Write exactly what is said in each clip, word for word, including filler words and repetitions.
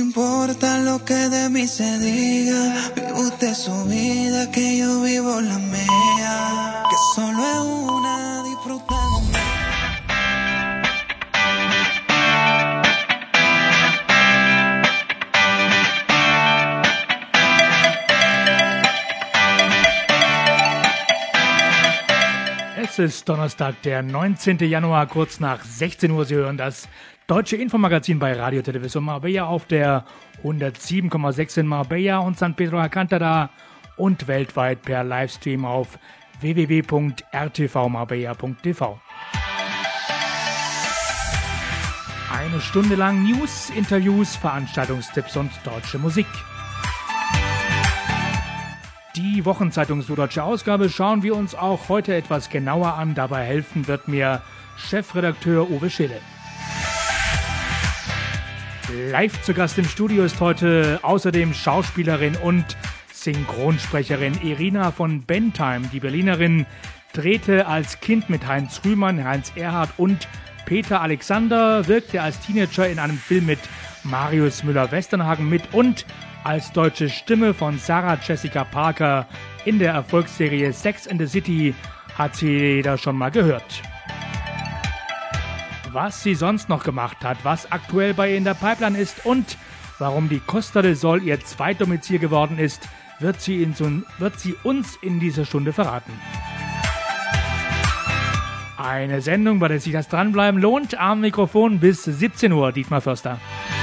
importa lo que de mí se diga, vive usted su vida, que yo vivo la mía, que solo es una, disfrútala. Es ist Donnerstag, der neunzehnten Januar, kurz nach sechzehn Uhr. Sie hören das deutsche Infomagazin bei Radio Television Marbella auf der hundertsieben Komma sechs in Marbella und San Pedro Alcántara und weltweit per Livestream auf w w w punkt r t v marbella punkt t v. Eine Stunde lang News, Interviews, Veranstaltungstipps und deutsche Musik. Die Wochenzeitung Süddeutsche Ausgabe schauen wir uns auch heute etwas genauer an. Dabei helfen wird mir Chefredakteur Uwe Schille. Live zu Gast im Studio ist heute außerdem Schauspielerin und Synchronsprecherin Irina von Bentheim. Die Berlinerin drehte als Kind mit Heinz Rühmann, Heinz Erhardt und Peter Alexander, wirkte als Teenager in einem Film mit Marius Müller-Westernhagen mit und als deutsche Stimme von Sarah Jessica Parker in der Erfolgsserie Sex and the City hat sie jeder schon mal gehört. Was sie sonst noch gemacht hat, was aktuell bei ihr in der Pipeline ist und warum die Costa del Sol ihr Zweitdomizil geworden ist, wird sie, in so, wird sie uns in dieser Stunde verraten. Eine Sendung, bei der sich das Dranbleiben lohnt, am Mikrofon bis siebzehn Uhr, Dietmar Förster.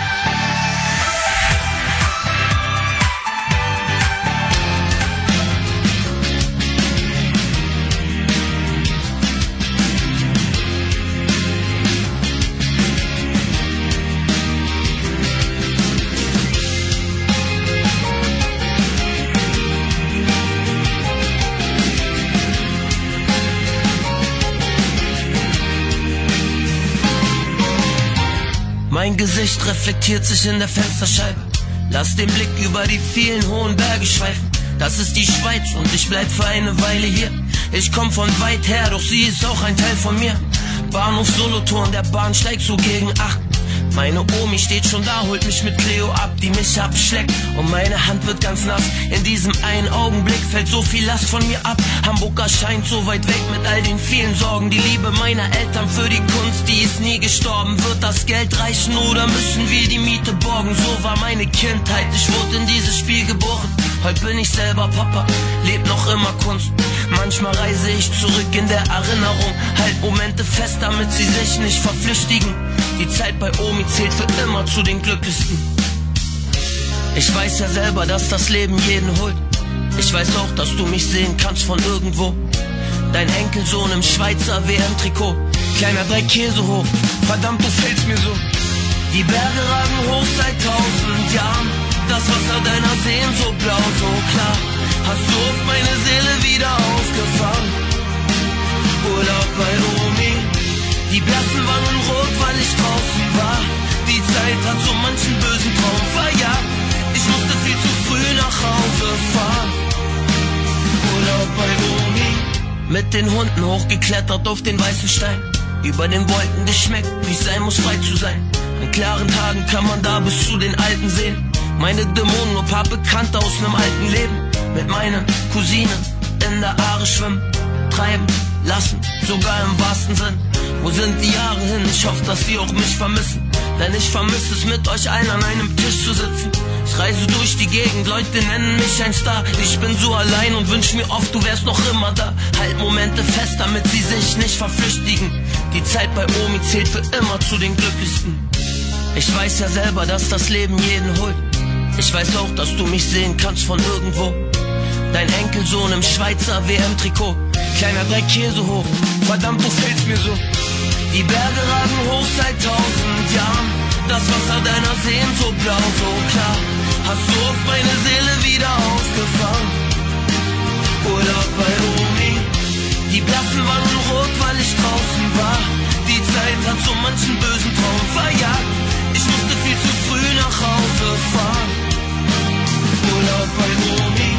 Mein Gesicht reflektiert sich in der Fensterscheibe. Lass den Blick über die vielen hohen Berge schweifen. Das ist die Schweiz und ich bleib für eine Weile hier. Ich komm von weit her, doch sie ist auch ein Teil von mir. Bahnhof Solothurn, der Bahnsteig so gegen acht. Meine Omi steht schon da, holt mich mit Cleo ab, die mich abschleckt und meine Hand wird ganz nass. In diesem einen Augenblick fällt so viel Last von mir ab. Hamburg erscheint so weit weg mit all den vielen Sorgen. Die Liebe meiner Eltern für die Kunst, die ist nie gestorben. Wird das Geld reichen oder müssen wir die Miete borgen? So war meine Kindheit, ich wurde in dieses Spiel geboren. Heute bin ich selber Papa, leb noch immer Kunst. Manchmal reise ich zurück in der Erinnerung, halt Momente fest, damit sie sich nicht verflüchtigen. Die Zeit bei Omi zählt für immer zu den glücklichsten. Ich weiß ja selber, dass das Leben jeden holt. Ich weiß auch, dass du mich sehen kannst von irgendwo. Dein Enkelsohn im Schweizer W M-Trikot. Kleiner drei Käse hoch, verdammt, du fällst mir so. Die Berge ragen hoch seit tausend Jahren. Das Wasser deiner Seen so blau, so klar. Hast du auf meine Seele wieder aufgefangen. Urlaub bei Omi. Die blassen Wangen rot, weil ich draußen war. Die Zeit hat so manchen bösen Traum verjagt. Ich musste viel zu früh nach Hause fahren. Urlaub bei Omi. Mit den Hunden hochgeklettert auf den weißen Stein. Über den Wolken geschmeckt, wie's sein muss, frei zu sein. An klaren Tagen kann man da bis zu den Alten sehen. Meine Dämonen, nur paar Bekannte aus nem alten Leben. Mit meinen Cousinen in der Aare schwimmen. Treiben, lassen, sogar im wahrsten Sinn. Wo sind die Jahre hin? Ich hoffe, dass sie auch mich vermissen. Denn ich vermisse es, mit euch allen an einem Tisch zu sitzen. Ich reise durch die Gegend, Leute nennen mich ein Star. Ich bin so allein und wünsch mir oft, du wärst noch immer da. Halt Momente fest, damit sie sich nicht verflüchtigen. Die Zeit bei Omi zählt für immer zu den glücklichsten. Ich weiß ja selber, dass das Leben jeden holt. Ich weiß auch, dass du mich sehen kannst von irgendwo. Dein Enkelsohn im Schweizer W M-Trikot. Kleiner drei Käse hoch, verdammt, du fällst mir so. Die Berge ragen hoch seit tausend Jahren. Das Wasser deiner Seen so blau, so klar. Hast du auf meine Seele wieder aufgefangen. Urlaub bei Omi. Die blassen Wangen rot, weil ich draußen war. Die Zeit hat so manchen bösen Traum verjagt. Ich musste viel zu früh nach Hause fahren. Urlaub bei Omi.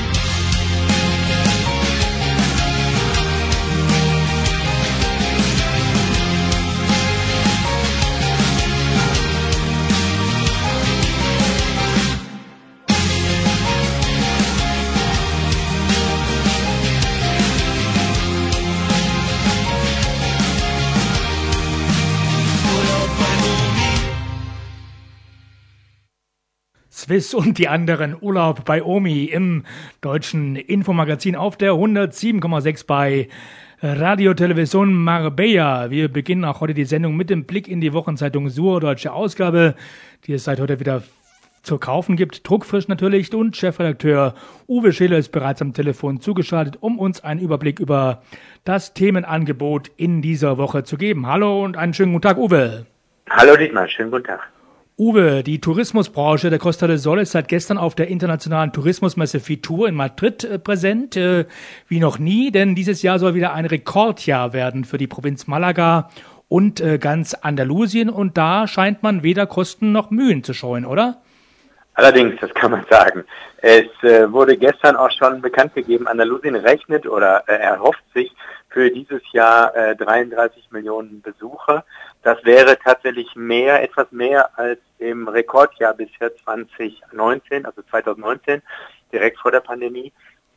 Swiss und die anderen Urlaub bei Omi im deutschen Infomagazin auf der hundertsieben Komma sechs bei Radio Television Marbella. Wir beginnen auch heute die Sendung mit dem Blick in die Wochenzeitung Sur, deutsche Ausgabe, die es seit heute wieder zu kaufen gibt, druckfrisch natürlich, und Chefredakteur Uwe Schiller ist bereits am Telefon zugeschaltet, um uns einen Überblick über das Themenangebot in dieser Woche zu geben. Hallo und einen schönen guten Tag, Uwe. Hallo Dietmar, schönen guten Tag. Uwe, die Tourismusbranche der Costa del Sol ist seit gestern auf der internationalen Tourismusmesse Fitur in Madrid äh, präsent, äh, wie noch nie, denn dieses Jahr soll wieder ein Rekordjahr werden für die Provinz Malaga und äh, ganz Andalusien, und da scheint man weder Kosten noch Mühen zu scheuen, oder? Allerdings, das kann man sagen. Es äh, wurde gestern auch schon bekannt gegeben, Andalusien rechnet oder äh, erhofft sich für dieses Jahr äh, dreiunddreißig Millionen Besucher. Das wäre tatsächlich mehr, etwas mehr als im Rekordjahr bisher zwanzig neunzehn, also zwanzig neunzehn, direkt vor der Pandemie.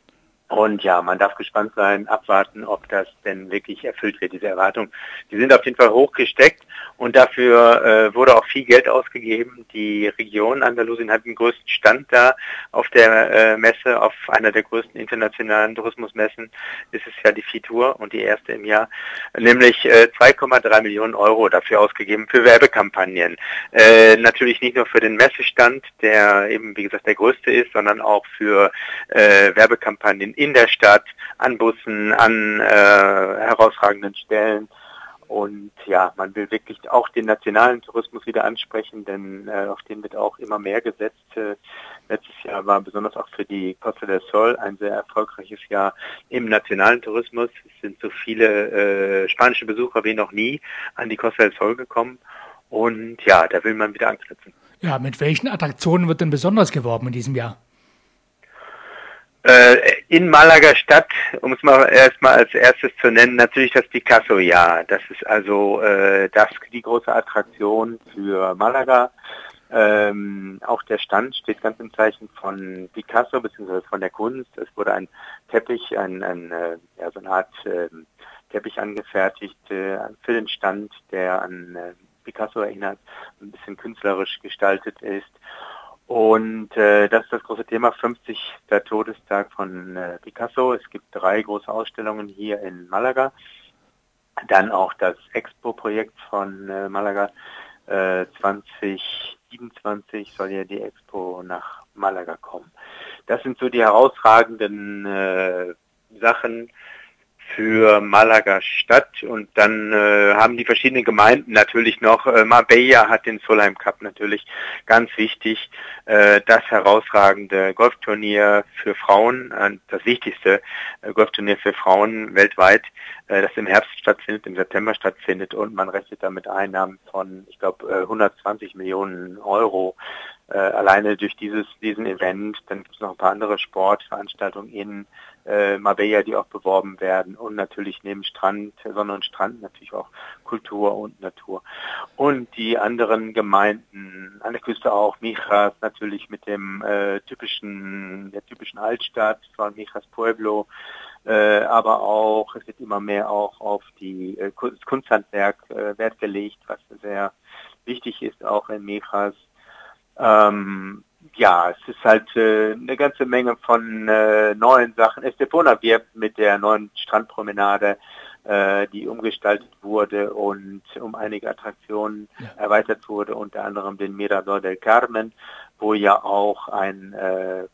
Und ja, man darf gespannt sein, abwarten, ob das denn wirklich erfüllt wird, diese Erwartung. Die sind auf jeden Fall hochgesteckt und dafür äh, wurde auch viel Geld ausgegeben. Die Region Andalusien hat den größten Stand da auf der äh, Messe, auf einer der größten internationalen Tourismusmessen ist es ja die Fitur und die erste im Jahr, nämlich äh, zwei Komma drei Millionen Euro dafür ausgegeben für Werbekampagnen. Äh, natürlich nicht nur für den Messestand, der eben, wie gesagt, der größte ist, sondern auch für äh, Werbekampagnen in der Stadt, an Bussen, an äh, herausragenden Stellen. Und ja, man will wirklich auch den nationalen Tourismus wieder ansprechen, denn äh, auf den wird auch immer mehr gesetzt. Äh, letztes Jahr war besonders auch für die Costa del Sol ein sehr erfolgreiches Jahr im nationalen Tourismus. Es sind so viele äh, spanische Besucher wie noch nie an die Costa del Sol gekommen. Und ja, da will man wieder anknüpfen. Ja, mit welchen Attraktionen wird denn besonders geworben in diesem Jahr? In Malaga Stadt, um es mal erstmal als erstes zu nennen, natürlich das Picasso-Jahr. Das ist also äh, das die große Attraktion für Malaga. Ähm, auch der Stand steht ganz im Zeichen von Picasso bzw. von der Kunst. Es wurde ein Teppich, ein, ein äh, ja, so eine Art äh, Teppich angefertigt äh, für den Stand, der an äh, Picasso erinnert, ein bisschen künstlerisch gestaltet ist. Und äh, das ist das große Thema, fünfzigster Todestag von äh, Picasso. Es gibt drei große Ausstellungen hier in Malaga. Dann auch das Expo-Projekt von äh, Malaga. Äh, zwanzig siebenundzwanzig soll ja die Expo nach Malaga kommen. Das sind so die herausragenden äh, Sachen für Malaga Stadt, und dann äh, haben die verschiedenen Gemeinden natürlich noch, äh, Marbella hat den Solheim Cup natürlich, ganz wichtig, äh, das herausragende Golfturnier für Frauen, äh, das wichtigste äh, Golfturnier für Frauen weltweit, äh, das im Herbst stattfindet, im September stattfindet, und man rechnet damit Einnahmen von, ich glaube, äh, hundertzwanzig Millionen Euro. Äh, alleine durch dieses diesen Event. Dann gibt es noch ein paar andere Sportveranstaltungen in äh, Marbella, die auch beworben werden, und natürlich neben Strand, Sonne und Strand natürlich auch Kultur und Natur. Und die anderen Gemeinden an der Küste auch, Mijas natürlich mit dem äh, typischen, der typischen Altstadt von Mijas Pueblo, äh, aber auch, es wird immer mehr auch auf die äh, Kunsthandwerk äh, Wert gelegt, was sehr wichtig ist auch in Mijas. Ähm, ja, es ist halt äh, eine ganze Menge von äh, neuen Sachen. Estepona wirbt mit der neuen Strandpromenade, äh, die umgestaltet wurde und um einige Attraktionen ja. erweitert wurde, unter anderem den Mirador del Carmen, wo ja auch ein äh,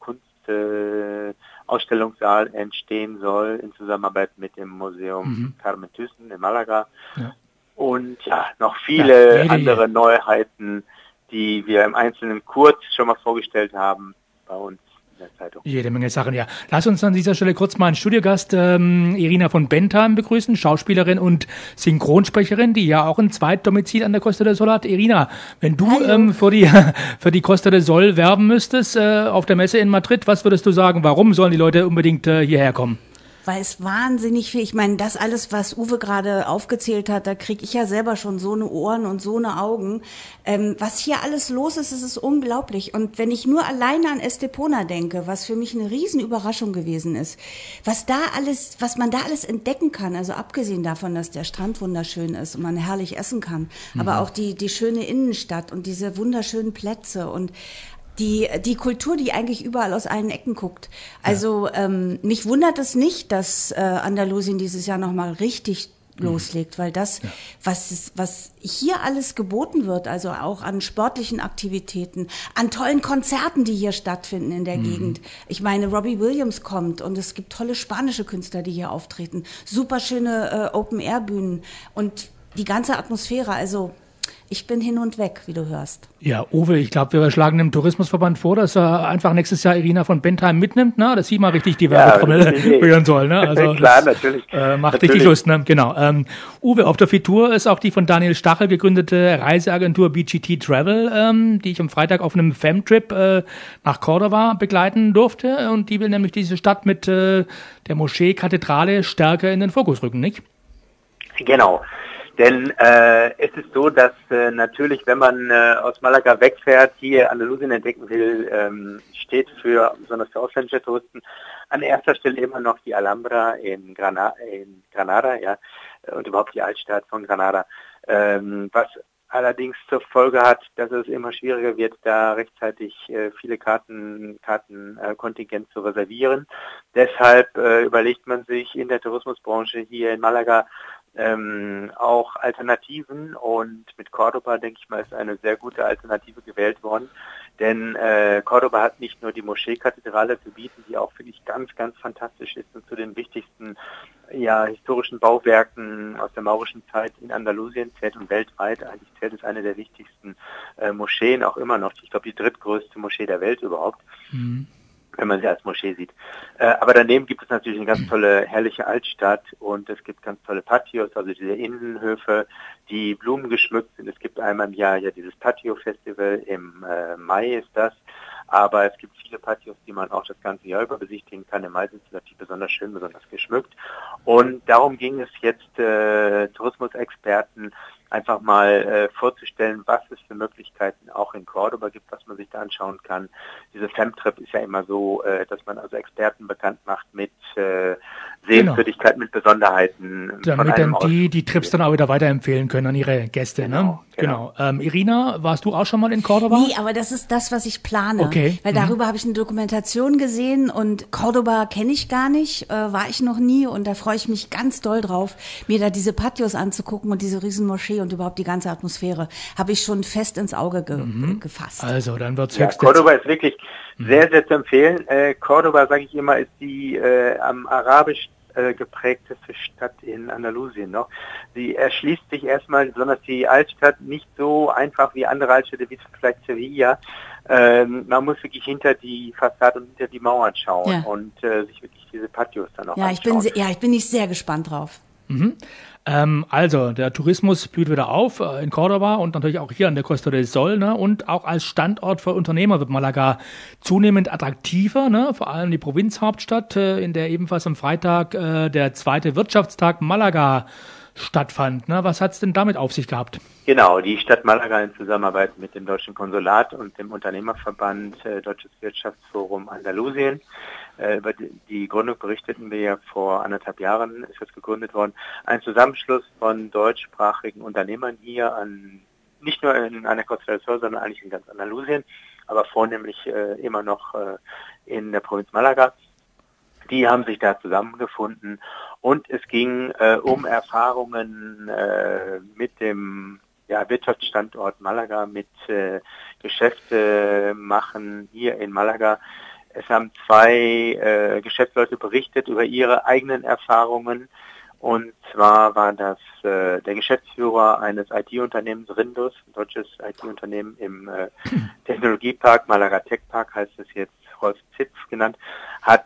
Kunstausstellungssaal äh, entstehen soll in Zusammenarbeit mit dem Museum mhm. Carmen Thyssen in Malaga. Ja. Und ja, noch viele ja, andere jede. Neuheiten, die wir im Einzelnen kurz schon mal vorgestellt haben bei uns in der Zeitung. Jede Menge Sachen, ja. Lass uns an dieser Stelle kurz mal einen Studiogast, ähm, Irina von Bentheim, begrüßen, Schauspielerin und Synchronsprecherin, die ja auch ein Zweitdomizil an der Costa del Sol hat. Irina, wenn du ähm, für die für die Costa del Sol werben müsstest äh, auf der Messe in Madrid, was würdest du sagen, warum sollen die Leute unbedingt äh, hierher kommen? Weil es wahnsinnig viel, ich meine, das alles, was Uwe gerade aufgezählt hat, da kriege ich ja selber schon so eine Ohren und so eine Augen. Ähm, was hier alles los ist, ist es unglaublich. Und wenn ich nur alleine an Estepona denke, was für mich eine Riesenüberraschung gewesen ist, was da alles, was man da alles entdecken kann, also abgesehen davon, dass der Strand wunderschön ist und man herrlich essen kann, mhm. aber auch die, die schöne Innenstadt und diese wunderschönen Plätze und die, die Kultur, die eigentlich überall aus allen Ecken guckt. Also ja. ähm, mich wundert es nicht, dass äh, Andalusien dieses Jahr nochmal richtig loslegt, weil das, ja. was, was hier alles geboten wird, also auch an sportlichen Aktivitäten, an tollen Konzerten, die hier stattfinden in der mhm. Gegend. Ich meine, Robbie Williams kommt und es gibt tolle spanische Künstler, die hier auftreten. Super schöne äh, Open-Air-Bühnen und die ganze Atmosphäre, also ich bin hin und weg, wie du hörst. Ja, Uwe, ich glaube, wir schlagen dem Tourismusverband vor, dass er einfach nächstes Jahr Irina von Bentheim mitnimmt, ne? Dass sie mal richtig die Werbetrommel ja, rühren soll, ne? Also klar, das, natürlich. Äh, macht natürlich. richtig Lust, ne? Genau. Ähm, Uwe, auf der Fitur ist auch die von Daniel Stachel gegründete Reiseagentur B G T Travel, ähm, die ich am Freitag auf einem Femtrip äh, nach Córdoba begleiten durfte. Und die will nämlich diese Stadt mit äh, der Moschee-Kathedrale stärker in den Fokus rücken, nicht? Genau. Denn äh, es ist so, dass äh, natürlich, wenn man äh, aus Malaga wegfährt, hier Andalusien entdecken will, ähm, steht für, besonders für ausländische Touristen, an erster Stelle immer noch die Alhambra in, Grana in Granada, ja, und überhaupt die Altstadt von Granada, ähm, was allerdings zur Folge hat, dass es immer schwieriger wird, da rechtzeitig äh, viele Karten, Kartenkontingent äh, zu reservieren. Deshalb äh, überlegt man sich in der Tourismusbranche hier in Malaga Ähm, auch Alternativen, und mit Córdoba, denke ich mal, ist eine sehr gute Alternative gewählt worden, denn äh, Córdoba hat nicht nur die Moschee-Kathedrale zu bieten, die auch, finde ich, ganz, ganz fantastisch ist und zu den wichtigsten ja, historischen Bauwerken aus der maurischen Zeit in Andalusien zählt und weltweit. Eigentlich zählt es eine der wichtigsten äh, Moscheen auch immer noch, ich glaube die drittgrößte Moschee der Welt überhaupt. Mhm. Wenn man sie als Moschee sieht. Äh, aber daneben gibt es natürlich eine ganz tolle, herrliche Altstadt, und es gibt ganz tolle Patios, also diese Innenhöfe, die blumengeschmückt sind. Es gibt einmal im Jahr ja dieses Patio-Festival, im äh, Mai ist das, aber es gibt viele Patios, die man auch das ganze Jahr über besichtigen kann. Im Mai sind sie natürlich besonders schön, besonders geschmückt, und darum ging es jetzt äh, Tourismusexperten einfach mal äh, vorzustellen, was es für Möglichkeiten auch in Córdoba gibt, was man sich da anschauen kann. Diese Femtrip ist ja immer so, äh, dass man also Experten bekannt macht mit äh, Sehenswürdigkeiten, genau. mit Besonderheiten. Damit dann die die Trips dann auch wieder weiterempfehlen können an ihre Gäste. Genau, ne? genau. genau. Ähm, Irina, warst du auch schon mal in Córdoba? Nee, aber das ist das, was ich plane. Okay. Weil darüber mhm. habe ich eine Dokumentation gesehen, und Córdoba kenne ich gar nicht, äh, war ich noch nie, und da freue ich mich ganz doll drauf, mir da diese Patios anzugucken und diese riesen Moschee und überhaupt die ganze Atmosphäre. Habe ich schon fest ins Auge ge mhm. gefasst. Also, dann wird's ja, höchst. Córdoba ist wirklich mhm. sehr, sehr zu empfehlen. Äh, Córdoba, sage ich immer, ist die äh, am arabisch äh, geprägteste Stadt in Andalusien noch. Sie erschließt sich erstmal, besonders die Altstadt, nicht so einfach wie andere Altstädte, wie vielleicht Sevilla. Ähm, man muss wirklich hinter die Fassade und hinter die Mauern schauen ja. und äh, sich wirklich diese Patios dann auch ja, anschauen. Ich bin, ja, ich bin nicht sehr gespannt drauf. Mhm. Ähm, also, der Tourismus blüht wieder auf äh, in Córdoba und natürlich auch hier an der Costa del Sol, ne? Und auch als Standort für Unternehmer wird Malaga zunehmend attraktiver, ne? Vor allem die Provinzhauptstadt, äh, in der ebenfalls am Freitag äh, der zweite Wirtschaftstag Malaga stattfand. Ne? Was hat es denn damit auf sich gehabt? Genau, die Stadt Malaga in Zusammenarbeit mit dem Deutschen Konsulat und dem Unternehmerverband äh, Deutsches Wirtschaftsforum Andalusien. Äh, über die, die Gründung berichteten wir ja vor anderthalb Jahren, ist das gegründet worden. Ein Zusammenschluss von deutschsprachigen Unternehmern hier, an nicht nur in einer Costa del Sol, sondern eigentlich in ganz Andalusien, aber vornehmlich äh, immer noch äh, in der Provinz Malaga. Die haben sich da zusammengefunden, und es ging äh, um Erfahrungen äh, mit dem ja, Wirtschaftsstandort Malaga, mit äh, Geschäfte machen hier in Malaga. Es haben zwei äh, Geschäftsleute berichtet über ihre eigenen Erfahrungen, und zwar war das äh, der Geschäftsführer eines I T-Unternehmens, Rindus, ein deutsches I T-Unternehmen im äh, Technologiepark, Malaga Tech Park heißt es jetzt, Rolf Zitz genannt, hat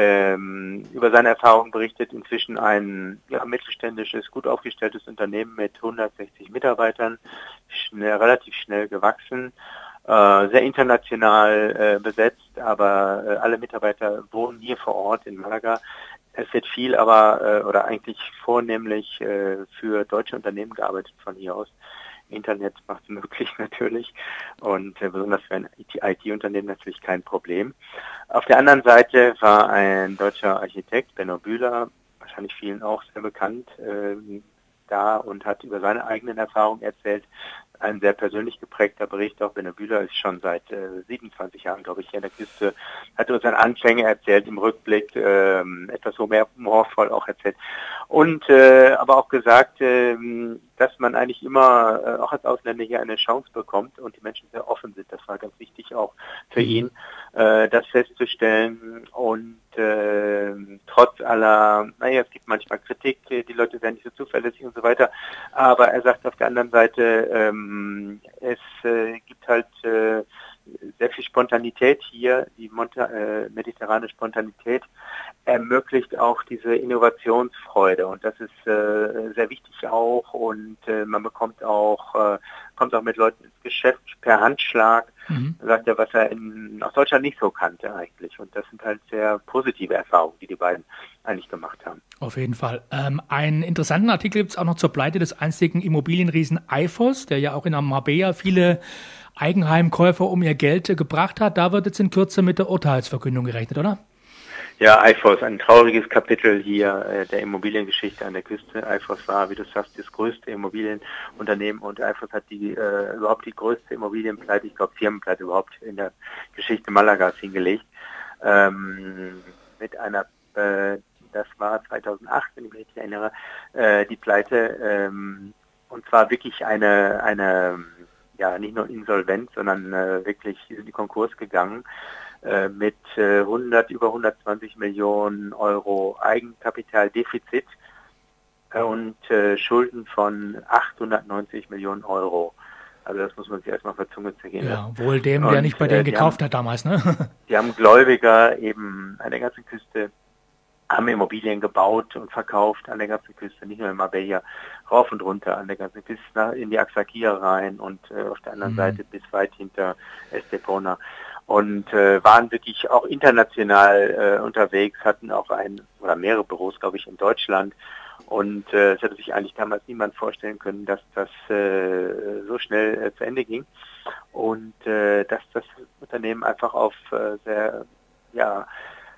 ähm, über seine Erfahrungen berichtet, inzwischen ein ja, mittelständisches, gut aufgestelltes Unternehmen mit hundertsechzig Mitarbeitern, schnell, relativ schnell gewachsen, äh, sehr international äh, besetzt, aber äh, alle Mitarbeiter wohnen hier vor Ort in Malaga. Es wird viel, aber äh, oder eigentlich vornehmlich äh, für deutsche Unternehmen gearbeitet von hier aus. Internet macht es möglich natürlich, und äh, besonders für ein I T-Unternehmen natürlich kein Problem. Auf der anderen Seite war ein deutscher Architekt, Benno Bühler, wahrscheinlich vielen auch sehr bekannt, äh, da und hat über seine eigenen Erfahrungen erzählt. Ein sehr persönlich geprägter Bericht. Auch Benno Bühler ist schon seit äh, siebenundzwanzig Jahren, glaube ich, hier an der Küste, hat uns seine Anfänge erzählt, im Rückblick ähm, etwas humorvoll auch erzählt. Und äh, aber auch gesagt, äh, dass man eigentlich immer, äh, auch als Ausländer hier eine Chance bekommt und die Menschen sehr offen sind. Das war ganz wichtig auch für ihn, äh, das festzustellen. Und äh, trotz aller, naja, es gibt manchmal Kritik, die Leute werden nicht so zuverlässig und so weiter, aber er sagt auf der anderen Seite, ähm, es äh, gibt halt äh, sehr viel Spontanität hier, die Monta- äh, mediterrane Spontanität ermöglicht auch diese Innovationsfreude und das ist äh, sehr wichtig auch und äh, man bekommt auch äh, kommt auch mit Leuten ins Geschäft per Handschlag, mhm. sagt er, was er in aus Deutschland nicht so kannte eigentlich und das sind halt sehr positive Erfahrungen, die die beiden eigentlich gemacht haben. Auf jeden Fall. Ähm, einen interessanten Artikel gibt es auch noch zur Pleite des einstigen Immobilienriesen Eiffos, der ja auch in Marbella viele Eigenheimkäufer um ihr Geld gebracht hat. Da wird jetzt in Kürze mit der Urteilsverkündung gerechnet, oder? Ja, Eiffos, ein trauriges Kapitel hier äh, der Immobiliengeschichte an der Küste. Eiffos war, wie du sagst, das größte Immobilienunternehmen und Eiffos hat die äh, überhaupt die größte Immobilienpleite, ich glaube Firmenpleite überhaupt in der Geschichte Malagas hingelegt. Ähm, mit einer, äh, das war zweitausendacht, wenn ich mich richtig erinnere, äh, die Pleite ähm, und zwar wirklich eine eine ja, nicht nur insolvent, sondern äh, wirklich in den Konkurs gegangen äh, mit äh, hundert, über hundertzwanzig Millionen Euro Eigenkapitaldefizit äh, und äh, Schulden von achthundertneunzig Millionen Euro. Also das muss man sich erstmal auf der Zunge zergehen lassen. Ja, wohl dem, und, der nicht bei denen äh, gekauft haben, hat damals, ne? Die haben Gläubiger eben an der ganzen Küste, haben Immobilien gebaut und verkauft an der ganzen Küste, nicht nur in Marbella, rauf und runter an der ganzen Küste, in die Axarquía rein und äh, auf der anderen mhm. Seite bis weit hinter Estepona. Und äh, waren wirklich auch international äh, unterwegs, hatten auch ein oder mehrere Büros, glaube ich, in Deutschland. Und äh, es hätte sich eigentlich damals niemand vorstellen können, dass das äh, so schnell äh, zu Ende ging. Und äh, dass das Unternehmen einfach auf äh, sehr, ja,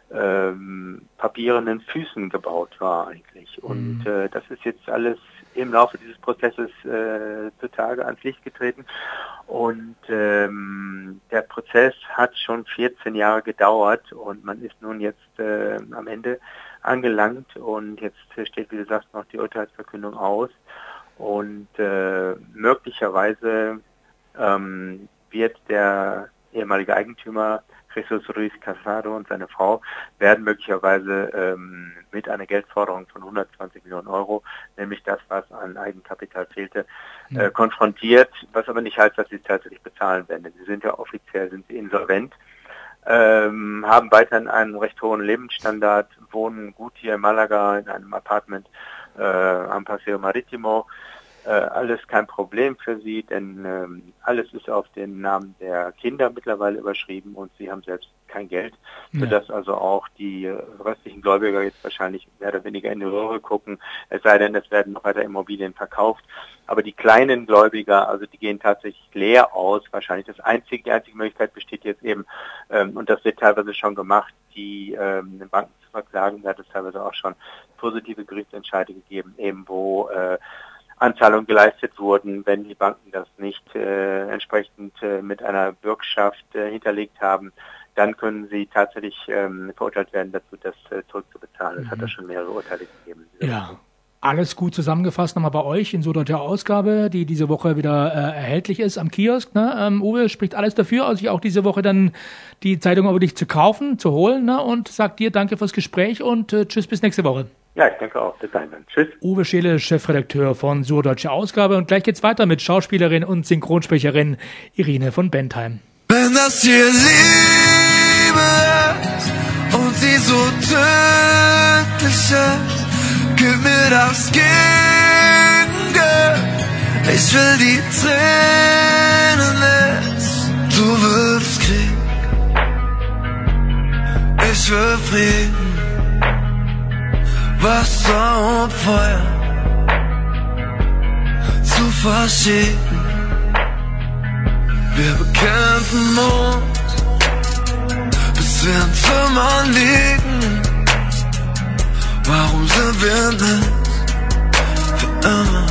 ähm, papierenden Füßen gebaut war eigentlich. Und mhm. äh, das ist jetzt alles im Laufe dieses Prozesses äh, zutage ans Licht getreten. Und ähm, der Prozess hat schon vierzehn Jahre gedauert und man ist nun jetzt äh, am Ende angelangt und jetzt steht, wie du sagst, noch die Urteilsverkündung aus. Und äh, möglicherweise ähm, wird der ehemalige Eigentümer Jesus Ruiz Casado und seine Frau werden möglicherweise ähm, mit einer Geldforderung von hundertzwanzig Millionen Euro, nämlich das, was an Eigenkapital fehlte, ja. äh, konfrontiert, was aber nicht heißt, dass sie es tatsächlich bezahlen werden. Sie sind ja offiziell sind sie insolvent, ähm, haben weiterhin einen recht hohen Lebensstandard, wohnen gut hier in Malaga in einem Apartment äh, am Paseo Maritimo. Äh, alles kein Problem für sie, denn ähm, alles ist auf den Namen der Kinder mittlerweile überschrieben und sie haben selbst kein Geld, ja. sodass also auch die äh, restlichen Gläubiger jetzt wahrscheinlich mehr oder weniger in die Röhre gucken, es sei denn, es werden noch weiter Immobilien verkauft. Aber die kleinen Gläubiger, also die gehen tatsächlich leer aus. Wahrscheinlich das einzige, die einzige Möglichkeit besteht jetzt eben, ähm, und das wird teilweise schon gemacht, die ähm, Banken zu verklagen. Da hat es teilweise auch schon positive Gerichtsentscheide gegeben, eben wo äh, Anzahlungen geleistet wurden, wenn die Banken das nicht äh, entsprechend äh, mit einer Bürgschaft äh, hinterlegt haben, dann können sie tatsächlich ähm, verurteilt werden dazu, das äh, zurückzubezahlen. Es mhm. hat da schon mehrere Urteile gegeben. Ja, alles gut zusammengefasst nochmal bei euch in Süddeutscher Ausgabe, die diese Woche wieder äh, erhältlich ist am Kiosk. Ne? Ähm, Uwe spricht alles dafür, also sich auch diese Woche dann die Zeitung über dich zu kaufen, zu holen, ne? Und sagt dir danke fürs Gespräch und äh, tschüss bis nächste Woche. Ja, ich denke auch. Bis dahin dann. Tschüss. Uwe Scheele, Chefredakteur von Süddeutsche Ausgabe. Und gleich geht's weiter mit Schauspielerin und Synchronsprecherin Irine von Bentheim. Wenn das hier Liebe ist und sie so tödlich ist, gib mir das Gegengift. Ich will die Tränen nicht. Du willst Krieg. Ich will Frieden. Wasser und Feuer zu verschieden. Wir bekämpfen Mond, bis wir in Trümmern liegen. Warum sind wir nicht für immer?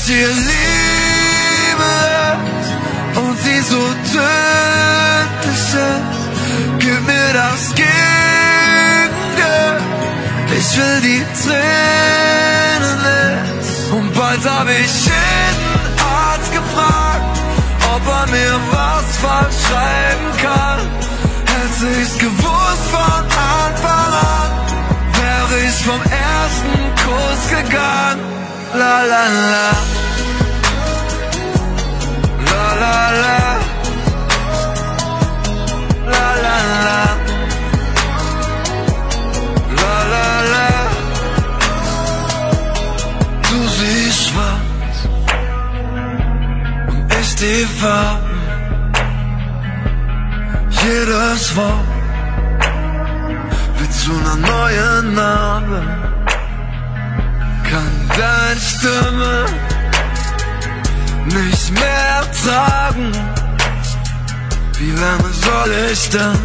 das hier Liebe ist und sie so tödlich ist, gib mir das Gegenteil. Ich will die Tränen nicht. Und bald hab ich jeden Arzt gefragt, ob er mir was verschreiben kann. Hätte ich's gewusst von Anfang an, wäre ich vom ersten Kuss gegangen. La la la, la la la, la la la, la la la. Du siehst schwarz und ich die Farben. Jedes Wort wird zu einer neuen Narbe. Kann deine Stimme nicht mehr tragen. Wie lange soll ich denn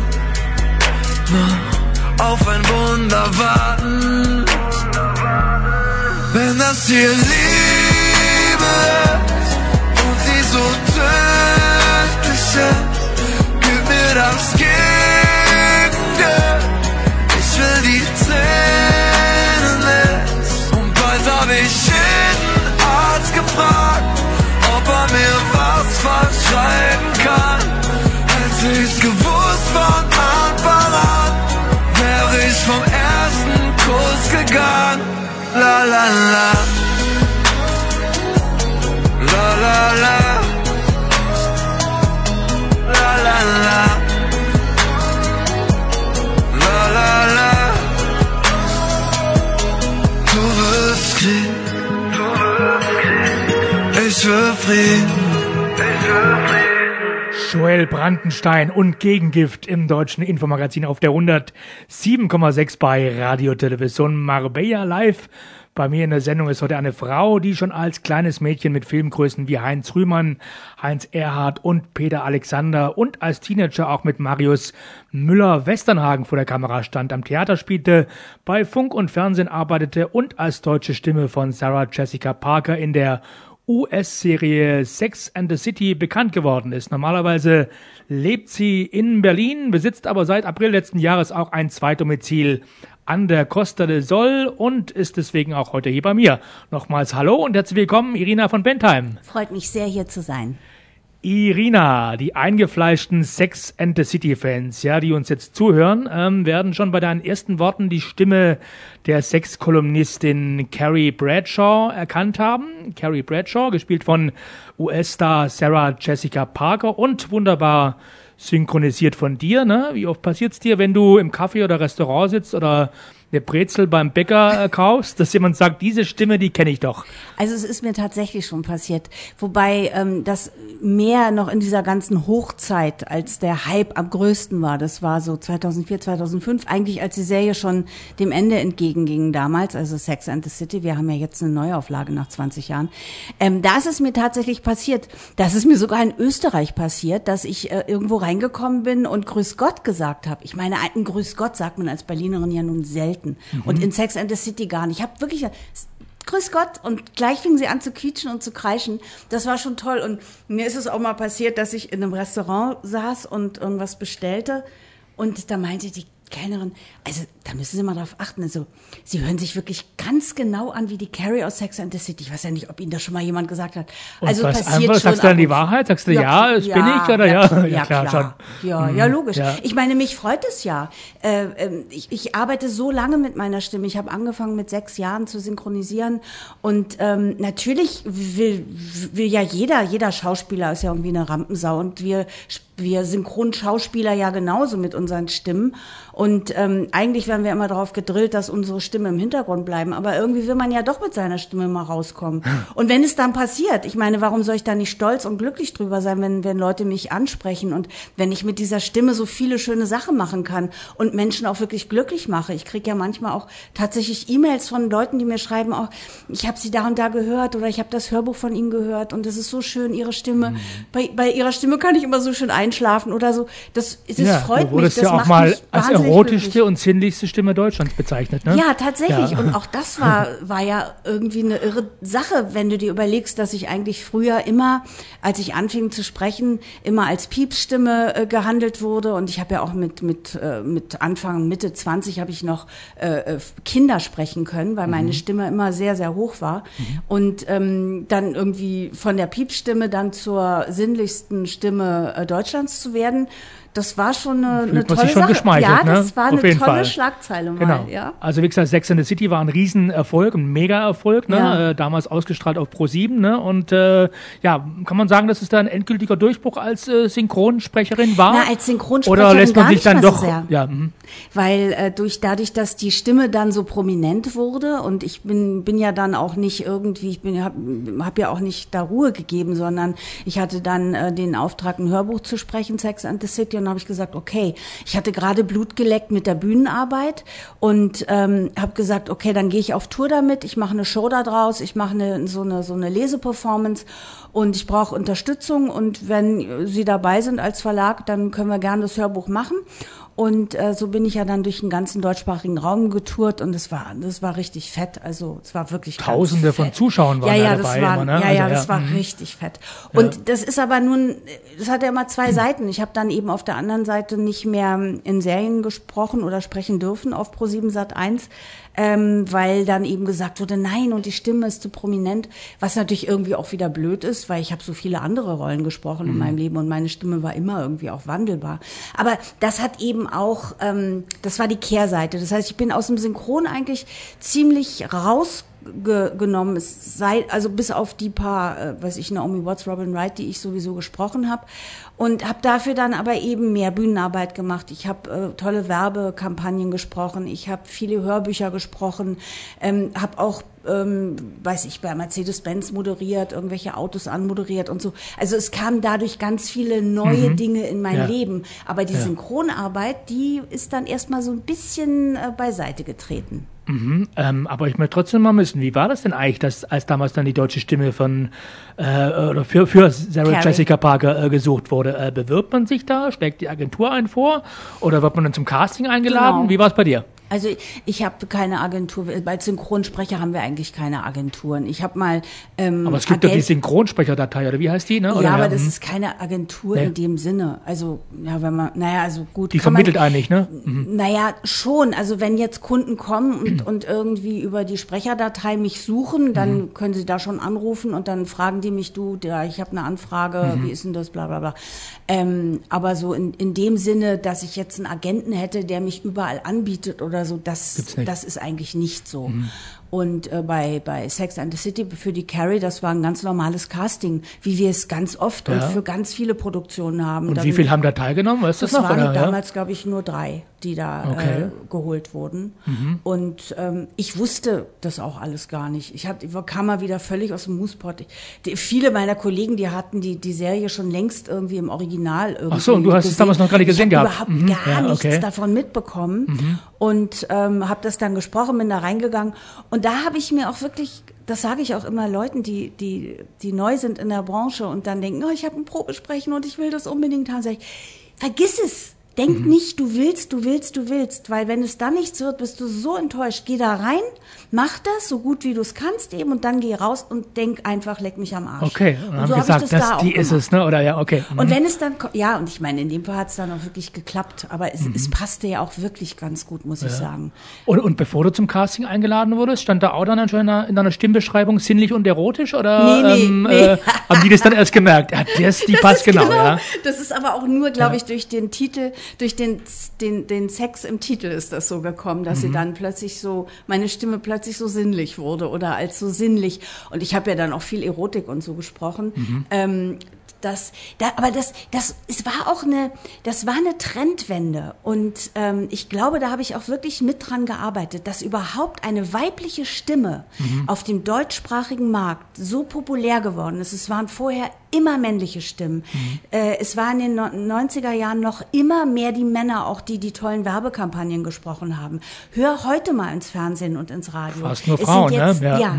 noch auf ein Wunder warten? Wenn das hier Liebe ist und sie so tödlich ist, gib mir das Gegenteil. Ich will die Tränen nicht. Und bald hab ich jeden Arzt gefragt, ob er mir was verschreiben kann. Hätte ich's gewusst von Anfang an, wäre ich vom ersten Kuss gegangen. La la la, la la la, la la la, la la la. Du willst Krieg, ich will Frieden, ich will Frieden. Joel Brandenstein und Gegengift im deutschen Infomagazin auf der hundertsieben Komma sechs bei Radio Television Marbella Live. Bei mir in der Sendung ist heute eine Frau, die schon als kleines Mädchen mit Filmgrößen wie Heinz Rühmann, Heinz Erhardt und Peter Alexander und als Teenager auch mit Marius Müller-Westernhagen vor der Kamera stand, am Theater spielte, bei Funk und Fernsehen arbeitete und als deutsche Stimme von Sarah Jessica Parker in der U S-Serie Sex and the City bekannt geworden ist. Normalerweise lebt sie in Berlin, besitzt aber seit April letzten Jahres auch ein Zweitdomizil an der Costa del Sol und ist deswegen auch heute hier bei mir. Nochmals hallo und herzlich willkommen, Irina von Bentheim. Freut mich sehr, hier zu sein. Irina, die eingefleischten Sex and the City Fans, ja, die uns jetzt zuhören, ähm, werden schon bei deinen ersten Worten die Stimme der Sex-Kolumnistin Carrie Bradshaw erkannt haben. Carrie Bradshaw, gespielt von U S-Star Sarah Jessica Parker und wunderbar synchronisiert von dir, ne? Wie oft passiert's dir, wenn du im Café oder Restaurant sitzt oder eine Brezel beim Bäcker äh, kaufst, dass jemand sagt, diese Stimme, die kenne ich doch? Also es ist mir tatsächlich schon passiert, wobei ähm, das mehr noch in dieser ganzen Hochzeit, als der Hype am größten war, das war so zweitausendvier, zweitausendfünf, eigentlich als die Serie schon dem Ende entgegenging damals, also Sex and the City, wir haben ja jetzt eine Neuauflage nach zwanzig Jahren, ähm, da ist es mir tatsächlich passiert, das ist mir sogar in Österreich passiert, dass ich äh, irgendwo reingekommen bin und Grüß Gott gesagt habe. Ich meine, ein Grüß Gott sagt man als Berlinerin ja nun selten. Mhm. Und in Sex and the City gar nicht. Ich habe wirklich Grüß Gott und gleich fingen sie an zu quietschen und zu kreischen. Das war schon toll und mir ist es auch mal passiert, dass ich in einem Restaurant saß und irgendwas bestellte und da meinte die Kellnerin, also da müssen Sie mal drauf achten, also Sie hören sich wirklich ganz genau an wie die Carrie aus Sex and the City. Ich weiß ja nicht, ob Ihnen das schon mal jemand gesagt hat. Und also was passiert einfach, schon. Sagst du dann die Wahrheit? Sagst du, ja, es ja, bin ich oder ja? Ja, ja, klar, klar. schon. Ja, hm, ja, logisch. Ja. Ich meine, mich freut es ja. Äh, ich, ich arbeite so lange mit meiner Stimme. Ich habe angefangen mit sechs Jahren zu synchronisieren und ähm, natürlich will, will ja jeder, jeder Schauspieler ist ja irgendwie eine Rampensau und wir wir Synchronschauspieler ja genauso mit unseren Stimmen. Und ähm, eigentlich werden wir immer darauf gedrillt, dass unsere Stimmen im Hintergrund bleiben. Aber irgendwie will man ja doch mit seiner Stimme mal rauskommen. Und wenn es dann passiert, ich meine, warum soll ich da nicht stolz und glücklich drüber sein, wenn, wenn Leute mich ansprechen und wenn ich mit dieser Stimme so viele schöne Sachen machen kann und Menschen auch wirklich glücklich mache. Ich kriege ja manchmal auch tatsächlich E-Mails von Leuten, die mir schreiben, auch, ich habe sie da und da gehört oder ich habe das Hörbuch von ihnen gehört und es ist so schön, ihre Stimme. Mhm. Bei, bei ihrer Stimme kann ich immer so schön einschlafen oder so. Das, das ja, freut du wurdest mich. Das ja auch macht mal mich als wahnsinnig erotischste und sinnlichste Stimme Deutschlands bezeichnet, ne? Ja, tatsächlich. Ja. Und auch das war, war ja irgendwie eine irre Sache, wenn du dir überlegst, dass ich eigentlich früher immer, als ich anfing zu sprechen, immer als Piepsstimme äh, gehandelt wurde. Und ich habe ja auch mit, mit, äh, mit Anfang, Mitte zwanzig habe ich noch äh, Kinder sprechen können, weil meine mhm. Stimme immer sehr, sehr hoch war. Mhm. Und ähm, dann irgendwie von der Piepsstimme dann zur sinnlichsten Stimme äh, Deutschlands zu werden, das war schon eine, eine tolle sich schon Sache. geschmeichelt, ja, das ne? war Auf eine jeden tolle Fall. Schlagzeile mal. Genau. Ja. Also wie gesagt, Sex and the City war ein Riesenerfolg, ein Mega-Erfolg, ne? Ja. Äh, damals ausgestrahlt auf ProSieben, ne? Und äh, ja, kann man sagen, dass es da ein endgültiger Durchbruch als äh, Synchronsprecherin war? Na, als Synchronsprecherin oder lässt man gar sich nicht dann mal doch, so sehr. ja, mh. Weil äh, durch dadurch, dass die Stimme dann so prominent wurde und ich bin bin ja dann auch nicht irgendwie, ich bin hab, hab ja auch nicht da Ruhe gegeben, sondern ich hatte dann äh, den Auftrag, ein Hörbuch zu sprechen, Sex and the City, und dann habe ich gesagt, okay, ich hatte gerade Blut geleckt mit der Bühnenarbeit und ähm, habe gesagt, okay, dann gehe ich auf Tour damit, ich mache eine Show da draus, ich mache eine, so eine so eine Leseperformance und ich brauche Unterstützung, und wenn Sie dabei sind als Verlag, dann können wir gerne das Hörbuch machen. Und äh, so bin ich ja dann durch den ganzen deutschsprachigen Raum getourt, und das war das war richtig fett. Also es war wirklich Tausende ganz von fett. Zuschauern waren ja, ja, da dabei. Das war, immer, ne? Ja, also, ja, das ja, war mh. richtig fett. Und ja. das ist aber nun, das hat ja immer zwei Seiten. Ich habe dann eben auf der anderen Seite nicht mehr in Serien gesprochen oder sprechen dürfen auf ProSieben Sat eins, ähm, weil dann eben gesagt wurde, nein, und die Stimme ist zu prominent, was natürlich irgendwie auch wieder blöd ist, weil ich habe so viele andere Rollen gesprochen mhm. in meinem Leben und meine Stimme war immer irgendwie auch wandelbar. Aber das hat eben auch, ähm, das war die Kehrseite. Das heißt, ich bin aus dem Synchron eigentlich ziemlich rausgenommen, es sei, also bis auf die paar, äh, weiß ich, Naomi Watts, Robin Wright, die ich sowieso gesprochen habe, und habe dafür dann aber eben mehr Bühnenarbeit gemacht. Ich habe äh, tolle Werbekampagnen gesprochen, ich habe viele Hörbücher gesprochen, ähm, habe auch, ähm, weiß ich, bei Mercedes-Benz moderiert, irgendwelche Autos anmoderiert und so. Also es kamen dadurch ganz viele neue mhm. Dinge in mein ja. Leben. Aber die ja. Synchronarbeit, die ist dann erstmal so ein bisschen äh, beiseite getreten. Mhm, ähm, aber ich möchte trotzdem mal wissen, wie war das denn eigentlich, dass als damals dann die deutsche Stimme von äh, oder für, für Sarah Carrie. Jessica Parker äh, gesucht wurde? Äh, bewirbt man sich da, schlägt die Agentur einen vor oder wird man dann zum Casting eingeladen? Genau. Wie war es bei dir? Also ich habe keine Agentur, bei Synchronsprecher haben wir eigentlich keine Agenturen. Ich habe mal ähm, Aber es gibt doch die Synchronsprecherdatei, oder wie heißt die? Ne? Oder, ja, aber ja, das hm. ist keine Agentur nee. in dem Sinne. Also, ja, wenn man, naja, also gut. Die kann vermittelt man, eigentlich, ne? Mhm. Naja, schon. Also wenn jetzt Kunden kommen und, und irgendwie über die Sprecherdatei mich suchen, dann mhm. können sie da schon anrufen und dann fragen die mich, du, der, ich habe eine Anfrage, mhm. wie ist denn das, bla bla bla. Ähm, aber so in, in dem Sinne, dass ich jetzt einen Agenten hätte, der mich überall anbietet oder so, das, das ist eigentlich nicht so. Mhm. Und äh, bei bei Sex and the City für die Carrie, das war ein ganz normales Casting, wie wir es ganz oft ja. und für ganz viele Produktionen haben. Und Dann, wie viel haben da teilgenommen? Weißt du das das noch? waren oder? damals, ja? glaube ich, nur drei, die da okay. äh, geholt wurden. Mhm. Und ähm, ich wusste das auch alles gar nicht. Ich, hatte, ich kam mal wieder völlig aus dem Moosepot. Die, viele meiner Kollegen, die hatten die die Serie schon längst irgendwie im Original irgendwie Ach so, und du hast gesehen. es damals noch gar nicht gesehen ich gehabt? Ich habe mhm. überhaupt gar ja, nichts okay. davon mitbekommen mhm. und ähm, habe das dann gesprochen, bin da reingegangen. Und da habe ich mir auch wirklich, das sage ich auch immer Leuten, die die die neu sind in der Branche und dann denken, oh, ich habe ein Probesprechen und ich will das unbedingt haben, sag ich, vergiss es. Denk mhm. nicht, du willst, du willst, du willst, weil wenn es dann nichts wird, bist du so enttäuscht. Geh da rein, mach das so gut wie du es kannst eben und dann geh raus und denk einfach, leck mich am Arsch. Okay, und, und und so haben gesagt, hab ich das das, da auch die ist gemacht. es, ne? Oder ja, okay. Mhm. Und wenn es dann, ja, und ich meine, in dem Fall hat es dann auch wirklich geklappt, aber es, mhm. es passte ja auch wirklich ganz gut, muss ja. ich sagen. Und, und bevor du zum Casting eingeladen wurdest, stand da auch dann in deiner, in deiner Stimmbeschreibung sinnlich und erotisch oder nee, nee, ähm, nee. Äh, haben die das dann erst gemerkt? Ja, das, die das passt genau, genau, ja. Das ist aber auch nur, glaube ja. ich, durch den Titel, durch den Den, den Sex im Titel ist das so gekommen, dass mhm. sie dann plötzlich so, meine Stimme plötzlich so sinnlich wurde oder als so sinnlich. Und ich habe ja dann auch viel Erotik und so gesprochen. Mhm. Ähm, das, da, aber das, das, es war auch eine, das war eine Trendwende. Und ähm, ich glaube, da habe ich auch wirklich mit dran gearbeitet, dass überhaupt eine weibliche Stimme mhm. auf dem deutschsprachigen Markt so populär geworden ist. Es waren vorher immer männliche Stimmen. Mhm. Äh, es waren in den neunziger Jahren noch immer mehr die Männer, auch die die tollen Werbekampagnen gesprochen haben. Hör heute mal ins Fernsehen und ins Radio. Fast nur es Frauen, sind jetzt, ne? Ja. ja Mhm.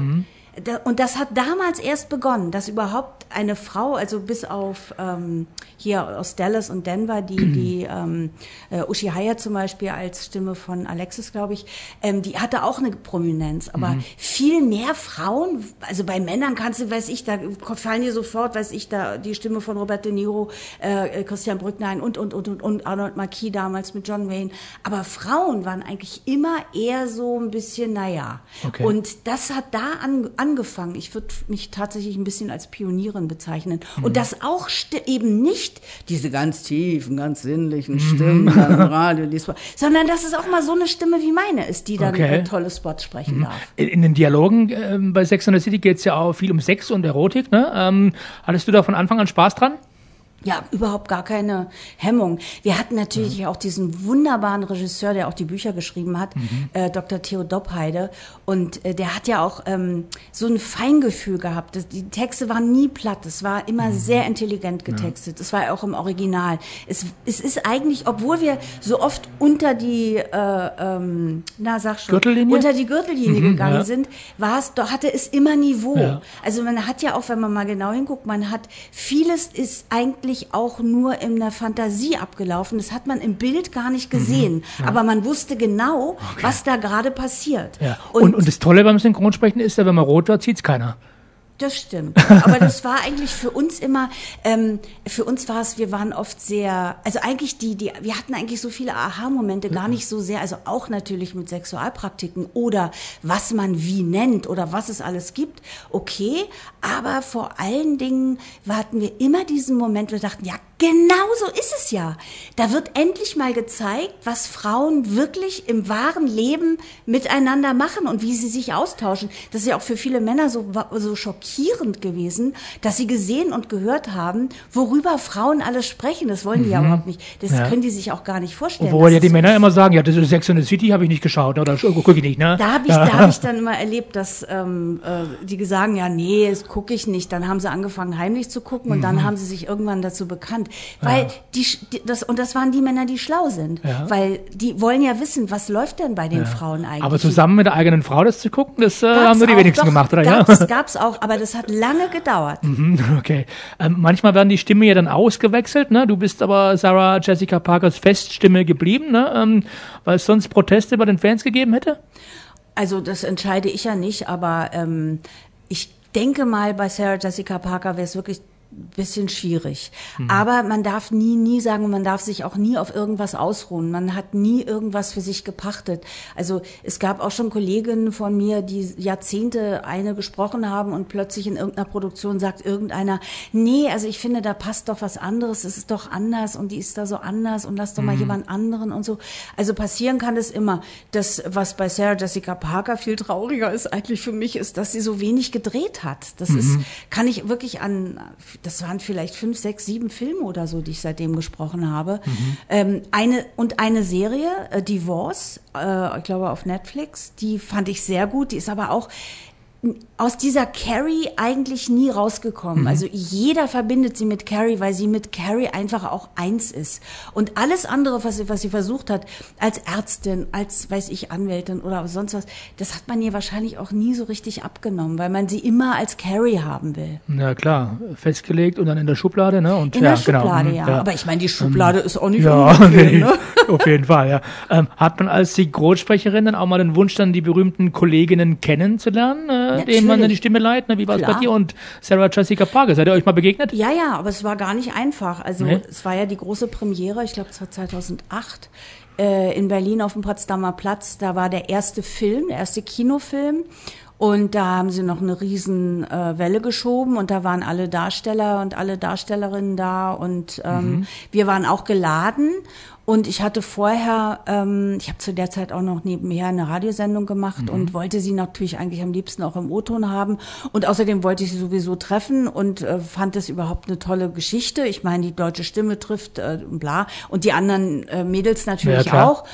Da, und das hat damals erst begonnen, dass überhaupt eine Frau, also bis auf ähm, hier aus Dallas und Denver, die, die ähm, äh, Uschi Haya zum Beispiel als Stimme von Alexis, glaube ich, ähm, die hatte auch eine Prominenz. Aber mhm. viel mehr Frauen, also bei Männern kannst du, weiß ich, da fallen dir sofort, weiß ich, da die Stimme von Robert De Niro, äh, Christian Brückner ein und, und, und, und, und Arnold Marquis damals mit John Wayne. Aber Frauen waren eigentlich immer eher so ein bisschen, naja. Okay. Und das hat da an, angefangen. Ich würde mich tatsächlich ein bisschen als Pionierin bezeichnen. Mhm. Und das auch st- eben nicht diese ganz tiefen, ganz sinnlichen Stimmen mhm. dann im Radio, sondern dass es auch mal so eine Stimme wie meine ist, die dann okay. äh, tolle Spots sprechen mhm. darf. In, in den Dialogen äh, bei Sex and the City geht es ja auch viel um Sex und Erotik. Ne? Ähm, hattest du da von Anfang an Spaß dran? Ja, überhaupt gar keine Hemmung. Wir hatten natürlich mhm. auch diesen wunderbaren Regisseur, der auch die Bücher geschrieben hat, mhm. äh, Doktor Theo Doppheide. Und äh, der hat ja auch ähm, so ein Feingefühl gehabt. Das, die Texte waren nie platt. Es war immer mhm. sehr intelligent getextet. Es ja. war auch im Original. Es, es ist eigentlich, obwohl wir so oft unter die, äh, ähm, na sag schon, Gürtellinie? unter die Gürtellinie mhm, gegangen ja. sind, war es, doch hatte es immer Niveau. Ja. Also man hat ja auch, wenn man mal genau hinguckt, man hat vieles ist eigentlich auch nur in der Fantasie abgelaufen. Das hat man im Bild gar nicht gesehen. Mhm, ja. Aber man wusste genau, okay. was da gerade passiert. Ja. Und, und, und das Tolle beim Synchronsprechen ist ja, wenn man rot wird, sieht's keiner. Das stimmt. Aber das war eigentlich für uns immer, ähm, für uns war es, wir waren oft sehr, also eigentlich die, die, wir hatten eigentlich so viele Aha-Momente, gar nicht so sehr, also auch natürlich mit Sexualpraktiken oder was man wie nennt oder was es alles gibt, okay, aber vor allen Dingen hatten wir immer diesen Moment, wo wir dachten, ja, genau so ist es ja. Da wird endlich mal gezeigt, was Frauen wirklich im wahren Leben miteinander machen und wie sie sich austauschen. Das ist ja auch für viele Männer so, so schockierend gewesen, dass sie gesehen und gehört haben, worüber Frauen alles sprechen. Das wollen die mhm. ja überhaupt nicht. Das ja. können die sich auch gar nicht vorstellen. Obwohl ja die so Männer immer sagen, ja, das ist Sex and the City, habe ich nicht geschaut oder gucke ich nicht, ne? Da habe ich, ja. da hab ich dann immer erlebt, dass ähm, äh, die sagen, ja, nee, das gucke ich nicht. Dann haben sie angefangen, heimlich zu gucken und mhm. dann haben sie sich irgendwann dazu bekannt. Weil ja. die, die das und das waren die Männer, die schlau sind, ja. weil die wollen ja wissen, was läuft denn bei den ja. Frauen eigentlich. Aber zusammen mit der eigenen Frau das zu gucken, das äh, haben nur die auch, wenigsten doch, gemacht, oder? Gab's, ja, gab's auch, aber das hat lange gedauert. Mhm, okay. Ähm, manchmal werden die Stimmen ja dann ausgewechselt, ne? Du bist aber Sarah Jessica Parkers Feststimme geblieben, ne? Ähm, weil es sonst Proteste bei den Fans gegeben hätte? Also das entscheide ich ja nicht, aber ähm, ich denke mal, bei Sarah Jessica Parker wäre es wirklich bisschen schwierig. Mhm. Aber man darf nie, nie sagen, man darf sich auch nie auf irgendwas ausruhen. Man hat nie irgendwas für sich gepachtet. Also es gab auch schon Kolleginnen von mir, die Jahrzehnte eine gesprochen haben und plötzlich in irgendeiner Produktion sagt irgendeiner, nee, also ich finde, da passt doch was anderes, es ist doch anders und die ist da so anders und lass doch mal mhm. jemand anderen und so. Also passieren kann es immer. Das, was bei Sarah Jessica Parker viel trauriger ist eigentlich für mich, ist, dass sie so wenig gedreht hat. Das mhm. ist, kann ich wirklich an das waren vielleicht fünf, sechs, sieben Filme oder so, die ich seitdem gesprochen habe. Mhm. Ähm, eine und eine Serie, äh, Divorce, äh, ich glaube auf Netflix, die fand ich sehr gut. Die ist aber auch aus dieser Carrie eigentlich nie rausgekommen. Mhm. Also jeder verbindet sie mit Carrie, weil sie mit Carrie einfach auch eins ist. Und alles andere, was sie, was sie versucht hat, als Ärztin, als, weiß ich, Anwältin oder sonst was, das hat man ihr wahrscheinlich auch nie so richtig abgenommen, weil man sie immer als Carrie haben will. Na klar, festgelegt und dann in der Schublade, ne? Und, in ja, der Schublade, genau. ja. ja. Aber ich meine, die Schublade ähm, ist auch nicht ja, unbequem, nee, ne? Auf jeden Fall, ja. Ähm, hat man als Synchronsprecherin dann auch mal den Wunsch, dann die berühmten Kolleginnen kennenzulernen, äh, dem man dann die Stimme leiht? Ne? Wie war es bei dir und Sarah Jessica Parker? Seid ihr euch mal begegnet? Ja, ja, aber es war gar nicht einfach. Also nee. es war ja die große Premiere, ich glaube es war zweitausendacht, äh, in Berlin auf dem Potsdamer Platz. Da war der erste Film, der erste Kinofilm. Und da haben sie noch eine riesen äh, Welle geschoben und da waren alle Darsteller und alle Darstellerinnen da und ähm, mhm. wir waren auch geladen. Und ich hatte vorher, ähm, ich habe zu der Zeit auch noch nebenher eine Radiosendung gemacht mhm. und wollte sie natürlich eigentlich am liebsten auch im O-Ton haben. Und außerdem wollte ich sie sowieso treffen und äh, fand es überhaupt eine tolle Geschichte. Ich meine, die deutsche Stimme trifft äh, bla und die anderen äh, Mädels natürlich ja, auch.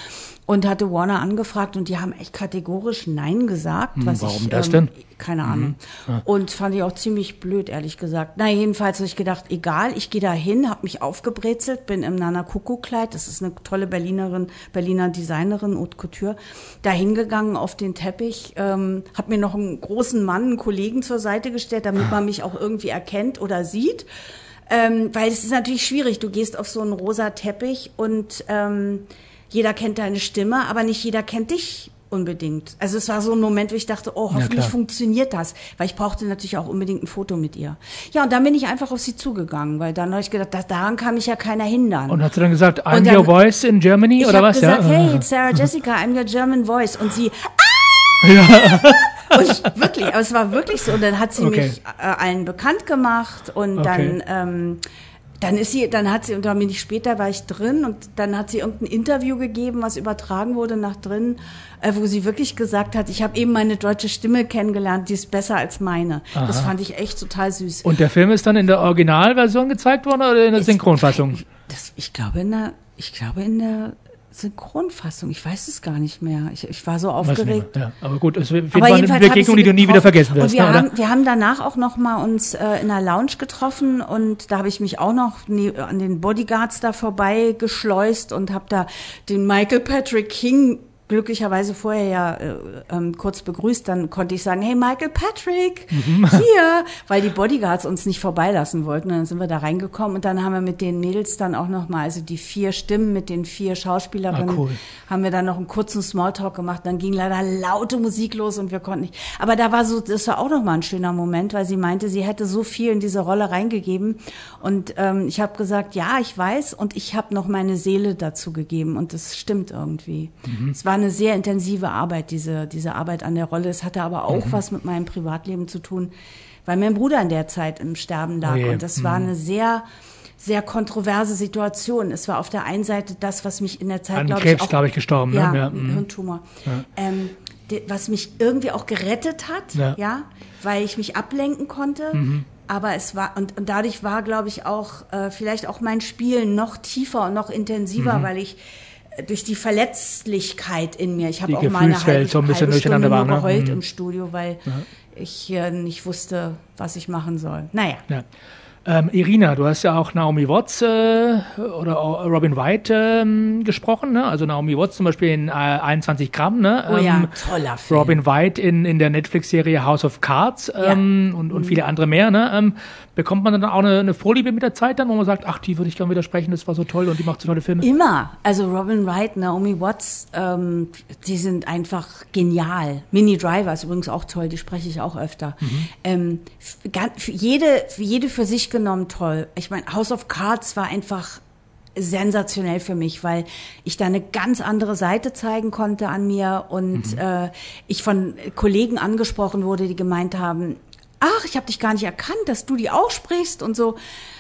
und hatte Warner angefragt und die haben echt kategorisch Nein gesagt. Was Warum ich, das ähm, denn? Keine Ahnung. Mhm. Ja. Und fand ich auch ziemlich blöd, ehrlich gesagt. Na, jedenfalls habe ich gedacht, egal, ich gehe da hin, habe mich aufgebrezelt, bin im Nana Kuku-Kleid, das ist eine tolle Berlinerin, Berliner Designerin, Haute Couture, da hingegangen auf den Teppich, ähm, habe mir noch einen großen Mann, einen Kollegen zur Seite gestellt, damit man mich auch irgendwie erkennt oder sieht. Ähm, weil es ist natürlich schwierig, du gehst auf so einen rosa Teppich und ähm, jeder kennt deine Stimme, aber nicht jeder kennt dich unbedingt. Also es war so ein Moment, wo ich dachte, oh, hoffentlich ja, funktioniert das, weil ich brauchte natürlich auch unbedingt ein Foto mit ihr. Ja, und dann bin ich einfach auf sie zugegangen, weil dann habe ich gedacht, das, daran kann mich ja keiner hindern. Und hat sie dann gesagt, I'm Und dann, your voice in Germany ich oder was? Gesagt, ja? hey, it's Sarah Jessica, I'm your German voice. Und sie, ah! Ja. Und ich, wirklich, aber es war wirklich so. Und dann hat sie okay. mich äh, allen bekannt gemacht und okay. dann, ähm, dann ist sie, dann hat sie, und dann bin ich später, war ich drin und dann hat sie irgendein Interview gegeben, was übertragen wurde nach drin, äh, wo sie wirklich gesagt hat, ich habe eben meine deutsche Stimme kennengelernt, die ist besser als meine. Aha. Das fand ich echt total süß. Und der Film ist dann in der Originalversion gezeigt worden oder in der ist, Synchronfassung? Das, ich glaube in der, ich glaube in der Synchronfassung, ich weiß es gar nicht mehr. Ich, ich war so aufgeregt. Ja, aber gut, es wird aber eine Begegnung, die du nie wieder vergessen wirst. Und wir, ne, haben, wir haben danach auch noch mal uns äh, in der Lounge getroffen und da habe ich mich auch noch ne, an den Bodyguards da vorbei geschleust und habe da den Michael Patrick King glücklicherweise vorher ja äh, ähm, kurz begrüßt, dann konnte ich sagen, hey Michael Patrick, mhm. hier, weil die Bodyguards uns nicht vorbeilassen wollten. Und dann sind wir da reingekommen und dann haben wir mit den Mädels dann auch noch mal, also die vier Stimmen mit den vier Schauspielerinnen, ah, cool. haben wir dann noch einen kurzen Smalltalk gemacht. Dann ging leider laute Musik los und wir konnten nicht. Aber da war so, das war auch noch mal ein schöner Moment, weil sie meinte, sie hätte so viel in diese Rolle reingegeben und ähm, ich habe gesagt, ja, ich weiß und ich habe noch meine Seele dazu gegeben und das stimmt irgendwie. Mhm. Es war eine sehr intensive Arbeit, diese, diese Arbeit an der Rolle. Es hatte aber auch mhm. was mit meinem Privatleben zu tun, weil mein Bruder in der Zeit im Sterben lag. Oh yeah. Und das mhm. war eine sehr, sehr kontroverse Situation. Es war auf der einen Seite das, was mich in der Zeit, glaube ich, Krebs, glaube ich, gestorben. Ja, ne? ja. ein Hirntumor. Ja. Ähm, de, was mich irgendwie auch gerettet hat, ja, ja weil ich mich ablenken konnte. Mhm. Aber es war, und, und dadurch war, glaube ich, auch, äh, vielleicht auch mein Spielen noch tiefer und noch intensiver, mhm. weil ich durch die Verletzlichkeit in mir. Ich habe auch mal eine halbe, so ein bisschen halbe Stunde war, nur ne? geheult mhm. im Studio, weil ja. ich äh, nicht wusste, was ich machen soll. Naja. Ja. Ähm, Irina, du hast ja auch Naomi Watts äh, oder Robin Wright ähm, gesprochen, ne? Also Naomi Watts zum Beispiel in äh, einundzwanzig Gramm, ne? Oh ja, ähm, toller Film. Robin Wright in, in der Netflix-Serie House of Cards ähm, ja. und, und viele andere mehr, ne? Ähm, bekommt man dann auch eine, eine Vorliebe mit der Zeit dann, wo man sagt, ach, die würde ich gerne widersprechen, das war so toll und die macht so tolle Filme? Immer. Also Robin Wright, Naomi Watts, ähm, die sind einfach genial. Minnie Driver ist übrigens auch toll, die spreche ich auch öfter. Mhm. Ähm, für jede, für jede für sich genommen toll. Ich meine, House of Cards war einfach sensationell für mich, weil ich da eine ganz andere Seite zeigen konnte an mir und mhm. äh, ich von Kollegen angesprochen wurde, die gemeint haben, ach, ich habe dich gar nicht erkannt, dass du die auch sprichst und so.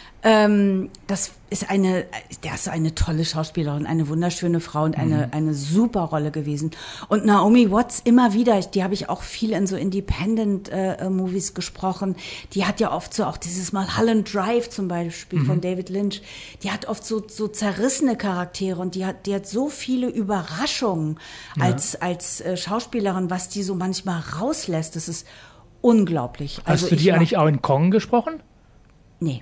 Ähm, das ist eine, der ist eine tolle Schauspielerin, eine wunderschöne Frau und eine, mhm. eine super Rolle gewesen. Und Naomi Watts immer wieder, die habe ich auch viel in so Independent-Movies äh, gesprochen. Die hat ja oft so auch dieses Mulholland Drive zum Beispiel mhm. von David Lynch. Die hat oft so, so zerrissene Charaktere und die hat, die hat so viele Überraschungen ja. als, als äh, Schauspielerin, was die so manchmal rauslässt. Das ist unglaublich. Hast also du die eigentlich auch in Kong gesprochen? Nee.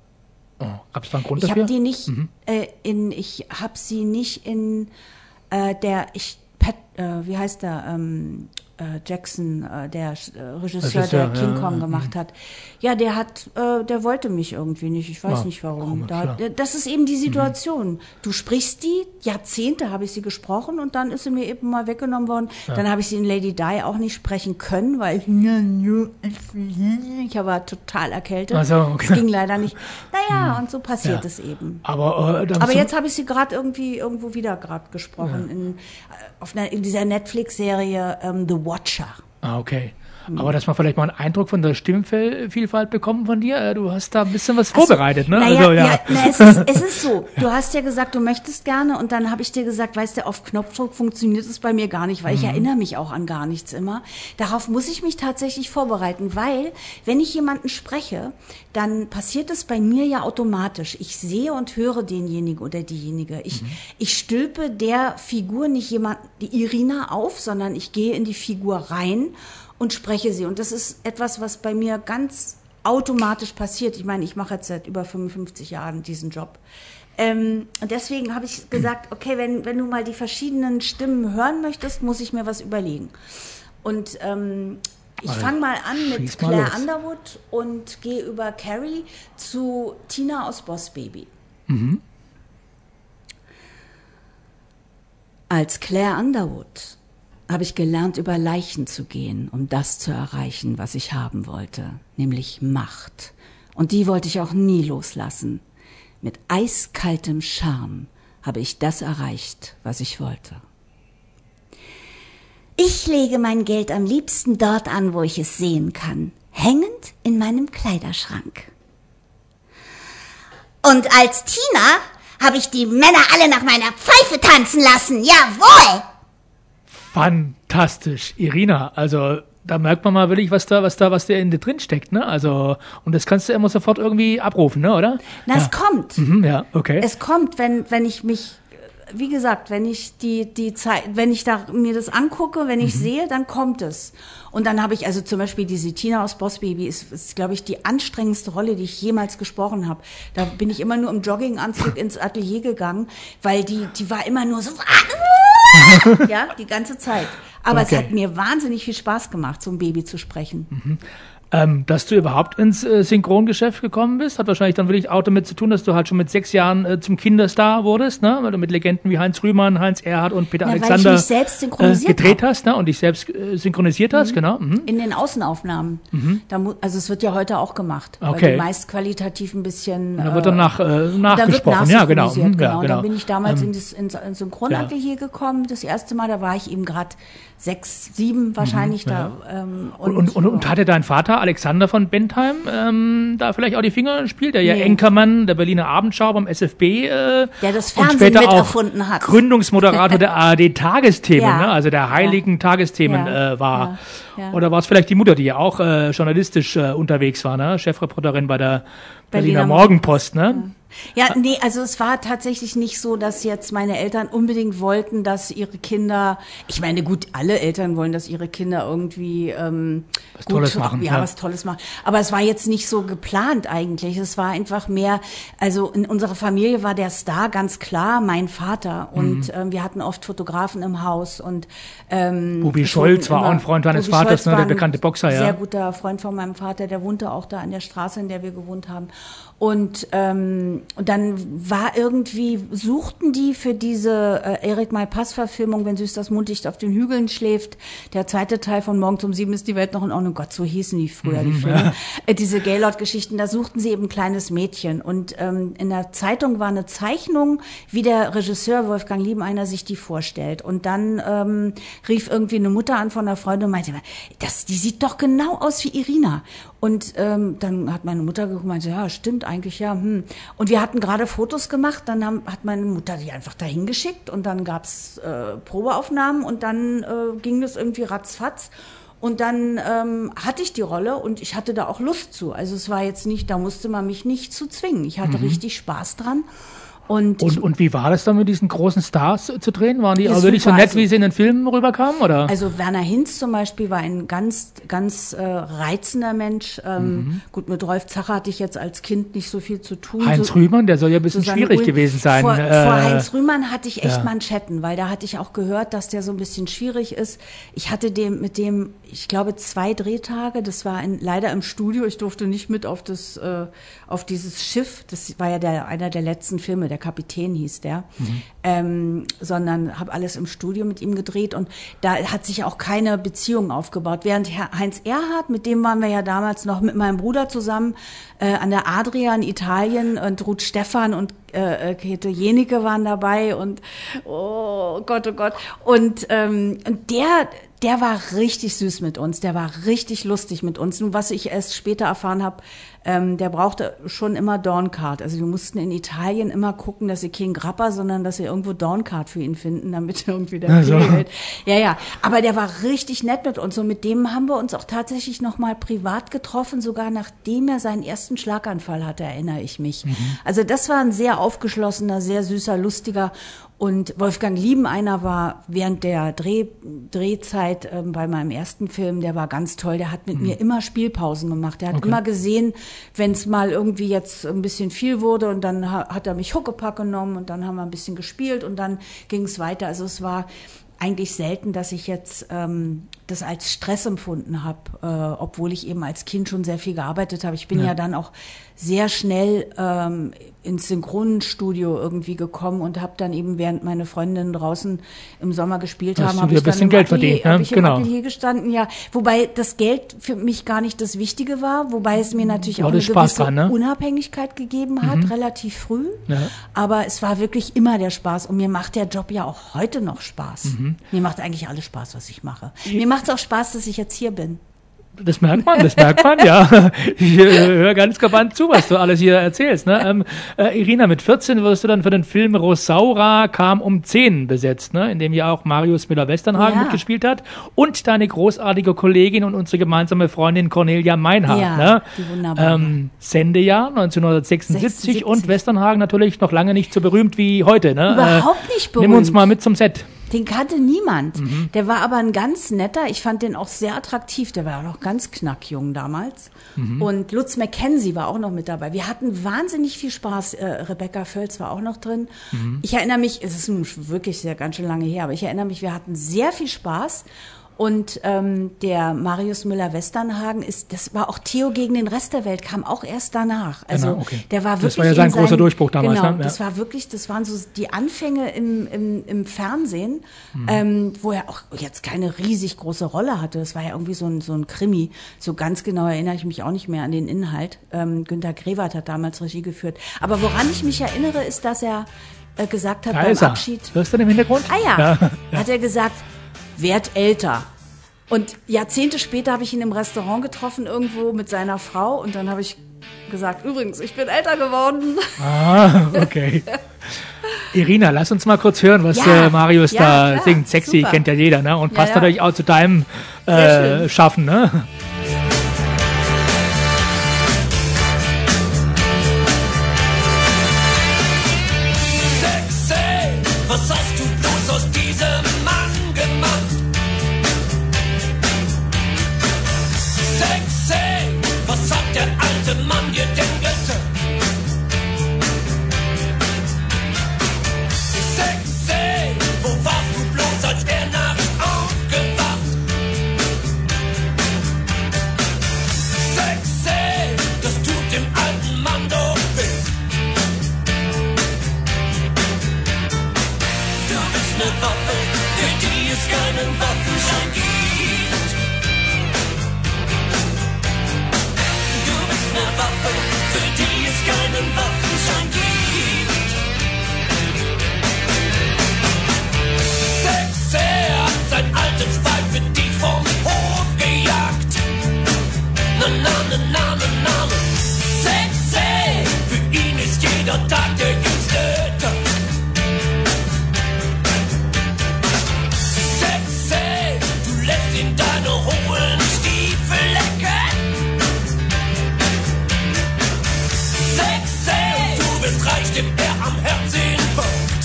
Oh, gab es da einen Grund ich dafür? Ich habe die nicht mhm. äh, in, ich habe sie nicht in äh, der, ich, Pat, äh, wie heißt der, ähm, äh, Jackson, äh, der äh, Regisseur, Regisseur, der King ja, Kong ja, gemacht ja. hat. Ja, der hat, äh, der wollte mich irgendwie nicht. Ich weiß ja, nicht warum. Komisch, da, das ist eben die Situation. Mhm. Du sprichst die, Jahrzehnte habe ich sie gesprochen und dann ist sie mir eben mal weggenommen worden. Ja. Dann habe ich sie in Lady Di auch nicht sprechen können, weil ich war total erkältet. Also, okay. Das ging leider nicht. Naja, mhm. und so passiert ja. es eben. Aber, äh, Aber jetzt habe ich sie gerade irgendwie irgendwo wieder gerade gesprochen. Ja. In, auf einer, in dieser Netflix-Serie ähm, The Watcher. Ah, okay. Aber dass man vielleicht mal einen Eindruck von der Stimmvielfalt bekommen von dir, du hast da ein bisschen was vorbereitet, ne? Naja, also, ja. ja, na, es, ist, es ist so, du hast ja gesagt, du möchtest gerne und dann habe ich dir gesagt, weißt du, auf Knopfdruck funktioniert es bei mir gar nicht, weil mhm. ich erinnere mich auch an gar nichts immer. Darauf muss ich mich tatsächlich vorbereiten, weil wenn ich jemanden spreche, dann passiert es bei mir ja automatisch. Ich sehe und höre denjenigen oder diejenige. Ich, mhm. ich stülpe der Figur nicht jemand, die Irina auf, sondern ich gehe in die Figur rein und spreche sie. Und das ist etwas, was bei mir ganz automatisch passiert. Ich meine, ich mache jetzt seit über fünfundfünfzig Jahren diesen Job. Ähm, und deswegen habe ich gesagt, okay, wenn, wenn du mal die verschiedenen Stimmen hören möchtest, muss ich mir was überlegen. Und ähm, ich fange mal an mit Claire Underwood und gehe über Carrie zu Tina aus Boss Baby. Mhm. Als Claire Underwood habe ich gelernt, über Leichen zu gehen, um das zu erreichen, was ich haben wollte, nämlich Macht. Und die wollte ich auch nie loslassen. Mit eiskaltem Charme habe ich das erreicht, was ich wollte. Ich lege mein Geld am liebsten dort an, wo ich es sehen kann, hängend in meinem Kleiderschrank. Und als Tina habe ich die Männer alle nach meiner Pfeife tanzen lassen, jawohl! Fantastisch, Irina, also da merkt man mal wirklich, was da, was da, was da in dir drin steckt, ne? Also, und das kannst du immer sofort irgendwie abrufen, ne, oder? Na, ja. es kommt. Mhm, ja, okay. Es kommt, wenn, wenn ich mich, wie gesagt, wenn ich die, die Zeit, wenn ich da mir das angucke, wenn ich mhm. sehe, dann kommt es. Und dann habe ich also zum Beispiel diese Tina aus Boss Baby ist, ist glaube ich, die anstrengendste Rolle, die ich jemals gesprochen habe. Da bin ich immer nur im Jogginganzug ins Atelier gegangen, weil die, die war immer nur so, ja, die ganze Zeit. Aber okay. Es hat mir wahnsinnig viel Spaß gemacht, so ein Baby zu sprechen. Mhm. Ähm, dass du überhaupt ins äh, Synchrongeschäft gekommen bist, hat wahrscheinlich dann wirklich auch damit zu tun, dass du halt schon mit sechs Jahren äh, zum Kinderstar wurdest, ne? Weil du mit Legenden wie Heinz Rühmann, Heinz Erhardt und Peter Na, Alexander weil ich mich selbst synchronisiert äh, gedreht hab. hast, ne? Und dich selbst äh, synchronisiert hast, mhm. genau. Mhm. In den Außenaufnahmen. Mhm. Da mu- also es wird ja heute auch gemacht, okay. weil die meist qualitativ ein bisschen... Und da wird dann nach, äh, nachgesprochen, wird ja genau. Mhm, genau. Ja, genau. Da bin ich damals ähm, in das ins, ins Synchronatelier ja. gekommen, das erste Mal, da war ich eben gerade sechs, sieben wahrscheinlich mhm, da. Ja. Ähm, und, und, und, und hatte dein Vater Alexander von Bentheim ähm, da vielleicht auch die Finger spielt, der ja nee. Enkermann der Berliner Abendschau beim S F B äh, der das Fernsehen mit erfunden hat. Gründungsmoderator der A R D-Tagesthemen, ja. ne? Also der heiligen ja. Tagesthemen ja. äh, war. Ja. Ja. Oder war es vielleicht die Mutter, die ja auch äh, journalistisch äh, unterwegs war, ne? Chefreporterin bei der Berliner, Berliner Morgenpost, ne? Ja. Ja, nee, also es war tatsächlich nicht so, dass jetzt meine Eltern unbedingt wollten, dass ihre Kinder, ich meine, gut, alle Eltern wollen, dass ihre Kinder irgendwie ähm, was gut, Tolles machen. Ja, ja, was Tolles machen. Aber es war jetzt nicht so geplant eigentlich. Es war einfach mehr, also in unserer Familie war der Star ganz klar mein Vater und mhm. ähm, wir hatten oft Fotografen im Haus und ähm, Bubi Scholz war auch ein Freund deines Bubi Vaters, Scholz ne, der bekannte Boxer, ja. Sehr guter Freund von meinem Vater, der wohnte auch da an der Straße, in der wir gewohnt haben. Und, ähm, und dann war irgendwie, suchten die für diese äh, Erik Malpass-Verfilmung, wenn süß das Mundlicht auf den Hügeln schläft, der zweite Teil von Morgens um sieben ist die Welt noch in Ordnung, Gott, so hießen die früher, die Filme, ja. äh, diese Gaylord-Geschichten, da suchten sie eben ein kleines Mädchen. Und ähm, in der Zeitung war eine Zeichnung, wie der Regisseur Wolfgang Liebeneiner sich die vorstellt. Und dann ähm, rief irgendwie eine Mutter an von einer Freundin und meinte, das, die sieht doch genau aus wie Irina. Und ähm, dann hat meine Mutter geguckt und meinte, ja, stimmt eigentlich, ja. Hm. Und wir hatten gerade Fotos gemacht, dann haben, hat meine Mutter die einfach dahin geschickt und dann gab's äh, Probeaufnahmen und dann äh, ging das irgendwie ratzfatz. Und dann ähm, hatte ich die Rolle und ich hatte da auch Lust zu. Also es war jetzt nicht, da musste man mich nicht zu zwingen. Ich hatte mhm. richtig Spaß dran. Und, und, und wie war das dann mit diesen großen Stars zu drehen? Waren die auch super, wirklich so nett, also, wie sie in den Filmen rüberkamen? Oder? Also Werner Hinz zum Beispiel war ein ganz, ganz äh, reizender Mensch. Ähm, mhm. Gut, mit Rolf Zacher hatte ich jetzt als Kind nicht so viel zu tun. Heinz so, Rühmann, der soll ja ein bisschen schwierig Ulm. gewesen sein. Vor, äh, vor Heinz Rühmann hatte ich echt ja. Manschetten, weil da hatte ich auch gehört, dass der so ein bisschen schwierig ist. Ich hatte dem mit dem, ich glaube, zwei Drehtage. Das war in, leider im Studio. Ich durfte nicht mit auf das, äh, auf dieses Schiff. Das war ja der, einer der letzten Filme. Der Kapitän hieß der, mhm. ähm, sondern habe alles im Studio mit ihm gedreht und da hat sich auch keine Beziehung aufgebaut. Während Herr Heinz Erhardt, mit dem waren wir ja damals noch mit meinem Bruder zusammen äh, an der Adria in Italien und Ruth Stephan und äh, Käthe Jenike waren dabei und oh Gott, oh Gott. Und, ähm, und der, der war richtig süß mit uns, der war richtig lustig mit uns. Nun, was ich erst später erfahren habe, ähm, der brauchte schon immer Dorncard. Also wir mussten in Italien immer gucken, dass sie keinen Grappa, sondern dass sie irgendwo Dorncard für ihn finden, damit irgendwie der Also. hält. Ja, ja, aber der war richtig nett mit uns und mit dem haben wir uns auch tatsächlich nochmal privat getroffen, sogar nachdem er seinen ersten Schlaganfall hatte, erinnere ich mich. Mhm. Also das war ein sehr aufgeschlossener, sehr süßer, lustiger. Und Wolfgang Liebeneiner war während der Dreh, Drehzeit ähm, bei meinem ersten Film, der war ganz toll. Der hat mit mhm. mir immer Spielpausen gemacht. Der hat okay. immer gesehen, wenn es mal irgendwie jetzt ein bisschen viel wurde und dann ha- hat er mich Huckepack genommen und dann haben wir ein bisschen gespielt und dann ging es weiter. Also es war eigentlich selten, dass ich jetzt ähm, das als Stress empfunden habe, äh, obwohl ich eben als Kind schon sehr viel gearbeitet habe. Ich bin ja, ja dann auch sehr schnell ähm, ins Synchronstudio irgendwie gekommen und habe dann eben, während meine Freundinnen draußen im Sommer gespielt haben, habe ich dann im Geld Atelier, verdient, ne? hab ich Genau. im Atelier gestanden. Ja, wobei das Geld für mich gar nicht das Wichtige war, wobei es mir natürlich war auch eine Spaß gewisse dran, ne? Unabhängigkeit gegeben hat, mhm. relativ früh. Ja. Aber es war wirklich immer der Spaß und mir macht der Job ja auch heute noch Spaß. Mhm. Mir macht eigentlich alles Spaß, was ich mache. Mir macht es auch Spaß, dass ich jetzt hier bin. Das merkt man, das merkt man, ja. Ich äh, höre ganz gebannt zu, was du alles hier erzählst. Ne? Ähm, äh, Irina, mit vierzehn wirst du dann für den Film Rosaura kam um zehn besetzt, ne? In dem ja auch Marius Müller-Westernhagen ja. mitgespielt hat und deine großartige Kollegin und unsere gemeinsame Freundin Cornelia Meinhardt. Ja, ne? die wunderbar. Ähm, Sendejahr neunzehnhundertsechsundsiebzig sechsundsiebzig. Und Westernhagen natürlich noch lange nicht so berühmt wie heute. Ne? Überhaupt nicht berühmt. Nimm uns mal mit zum Set. Den kannte niemand. Mhm. Der war aber ein ganz netter. Ich fand den auch sehr attraktiv. Der war auch noch ganz knackjung damals. Mhm. Und Lutz Mackenzie war auch noch mit dabei. Wir hatten wahnsinnig viel Spaß. Äh, Rebecca Völz war auch noch drin. Mhm. Ich erinnere mich, es ist nun wirklich sehr ganz schön lange her, aber ich erinnere mich, wir hatten sehr viel Spaß. Und ähm, der Marius Müller-Westernhagen ist, das war auch Theo gegen den Rest der Welt, kam auch erst danach. Also genau, okay. der war wirklich. Das war ja sein großer seinen, Durchbruch damals. Genau, ne? Ja. das war wirklich, das waren so die Anfänge im, im, im Fernsehen, mhm. ähm, wo er auch jetzt keine riesig große Rolle hatte. Das war ja irgendwie so ein, so ein Krimi. So ganz genau erinnere ich mich auch nicht mehr an den Inhalt. Ähm, Günter Grewert hat damals Regie geführt. Aber woran ich mich erinnere, ist, dass er äh, gesagt hat da beim ist er. Abschied. Hörst du den im Hintergrund? Ah ja, ja, ja. hat er gesagt, werd älter. Und Jahrzehnte später habe ich ihn im Restaurant getroffen, irgendwo mit seiner Frau. Und dann habe ich gesagt, übrigens, ich bin älter geworden. Ah, okay. Irina, lass uns mal kurz hören, was ja, äh, Marius ja, da klar, singt. Sexy super. Kennt ja jeder, ne? Und ja, passt ja. natürlich auch zu deinem äh, Schaffen, ne? Sexy, was hast du bloß aus diesem Mann gemacht? Sexy, was hat der alte Mann dir denn gesagt? Sexy, wo warst du bloß, als er nachts aufgewacht? Sexy, das tut dem alten Mann doch weh. Du bist ne Waffe, für die es keinen Waffenschein gibt. Du bist ne Waffe, für die es keinen Waffenschein gibt. Sexy hat sein altes Weib für dich vom Hof gejagt. Na na na na na na. Sexy, für ihn ist jeder Tag der jüngste Tag. Sexy, du lässt ihn deine hohen Stiefel lecken. Sexy, du bist reich, dem er am Herzen folgt.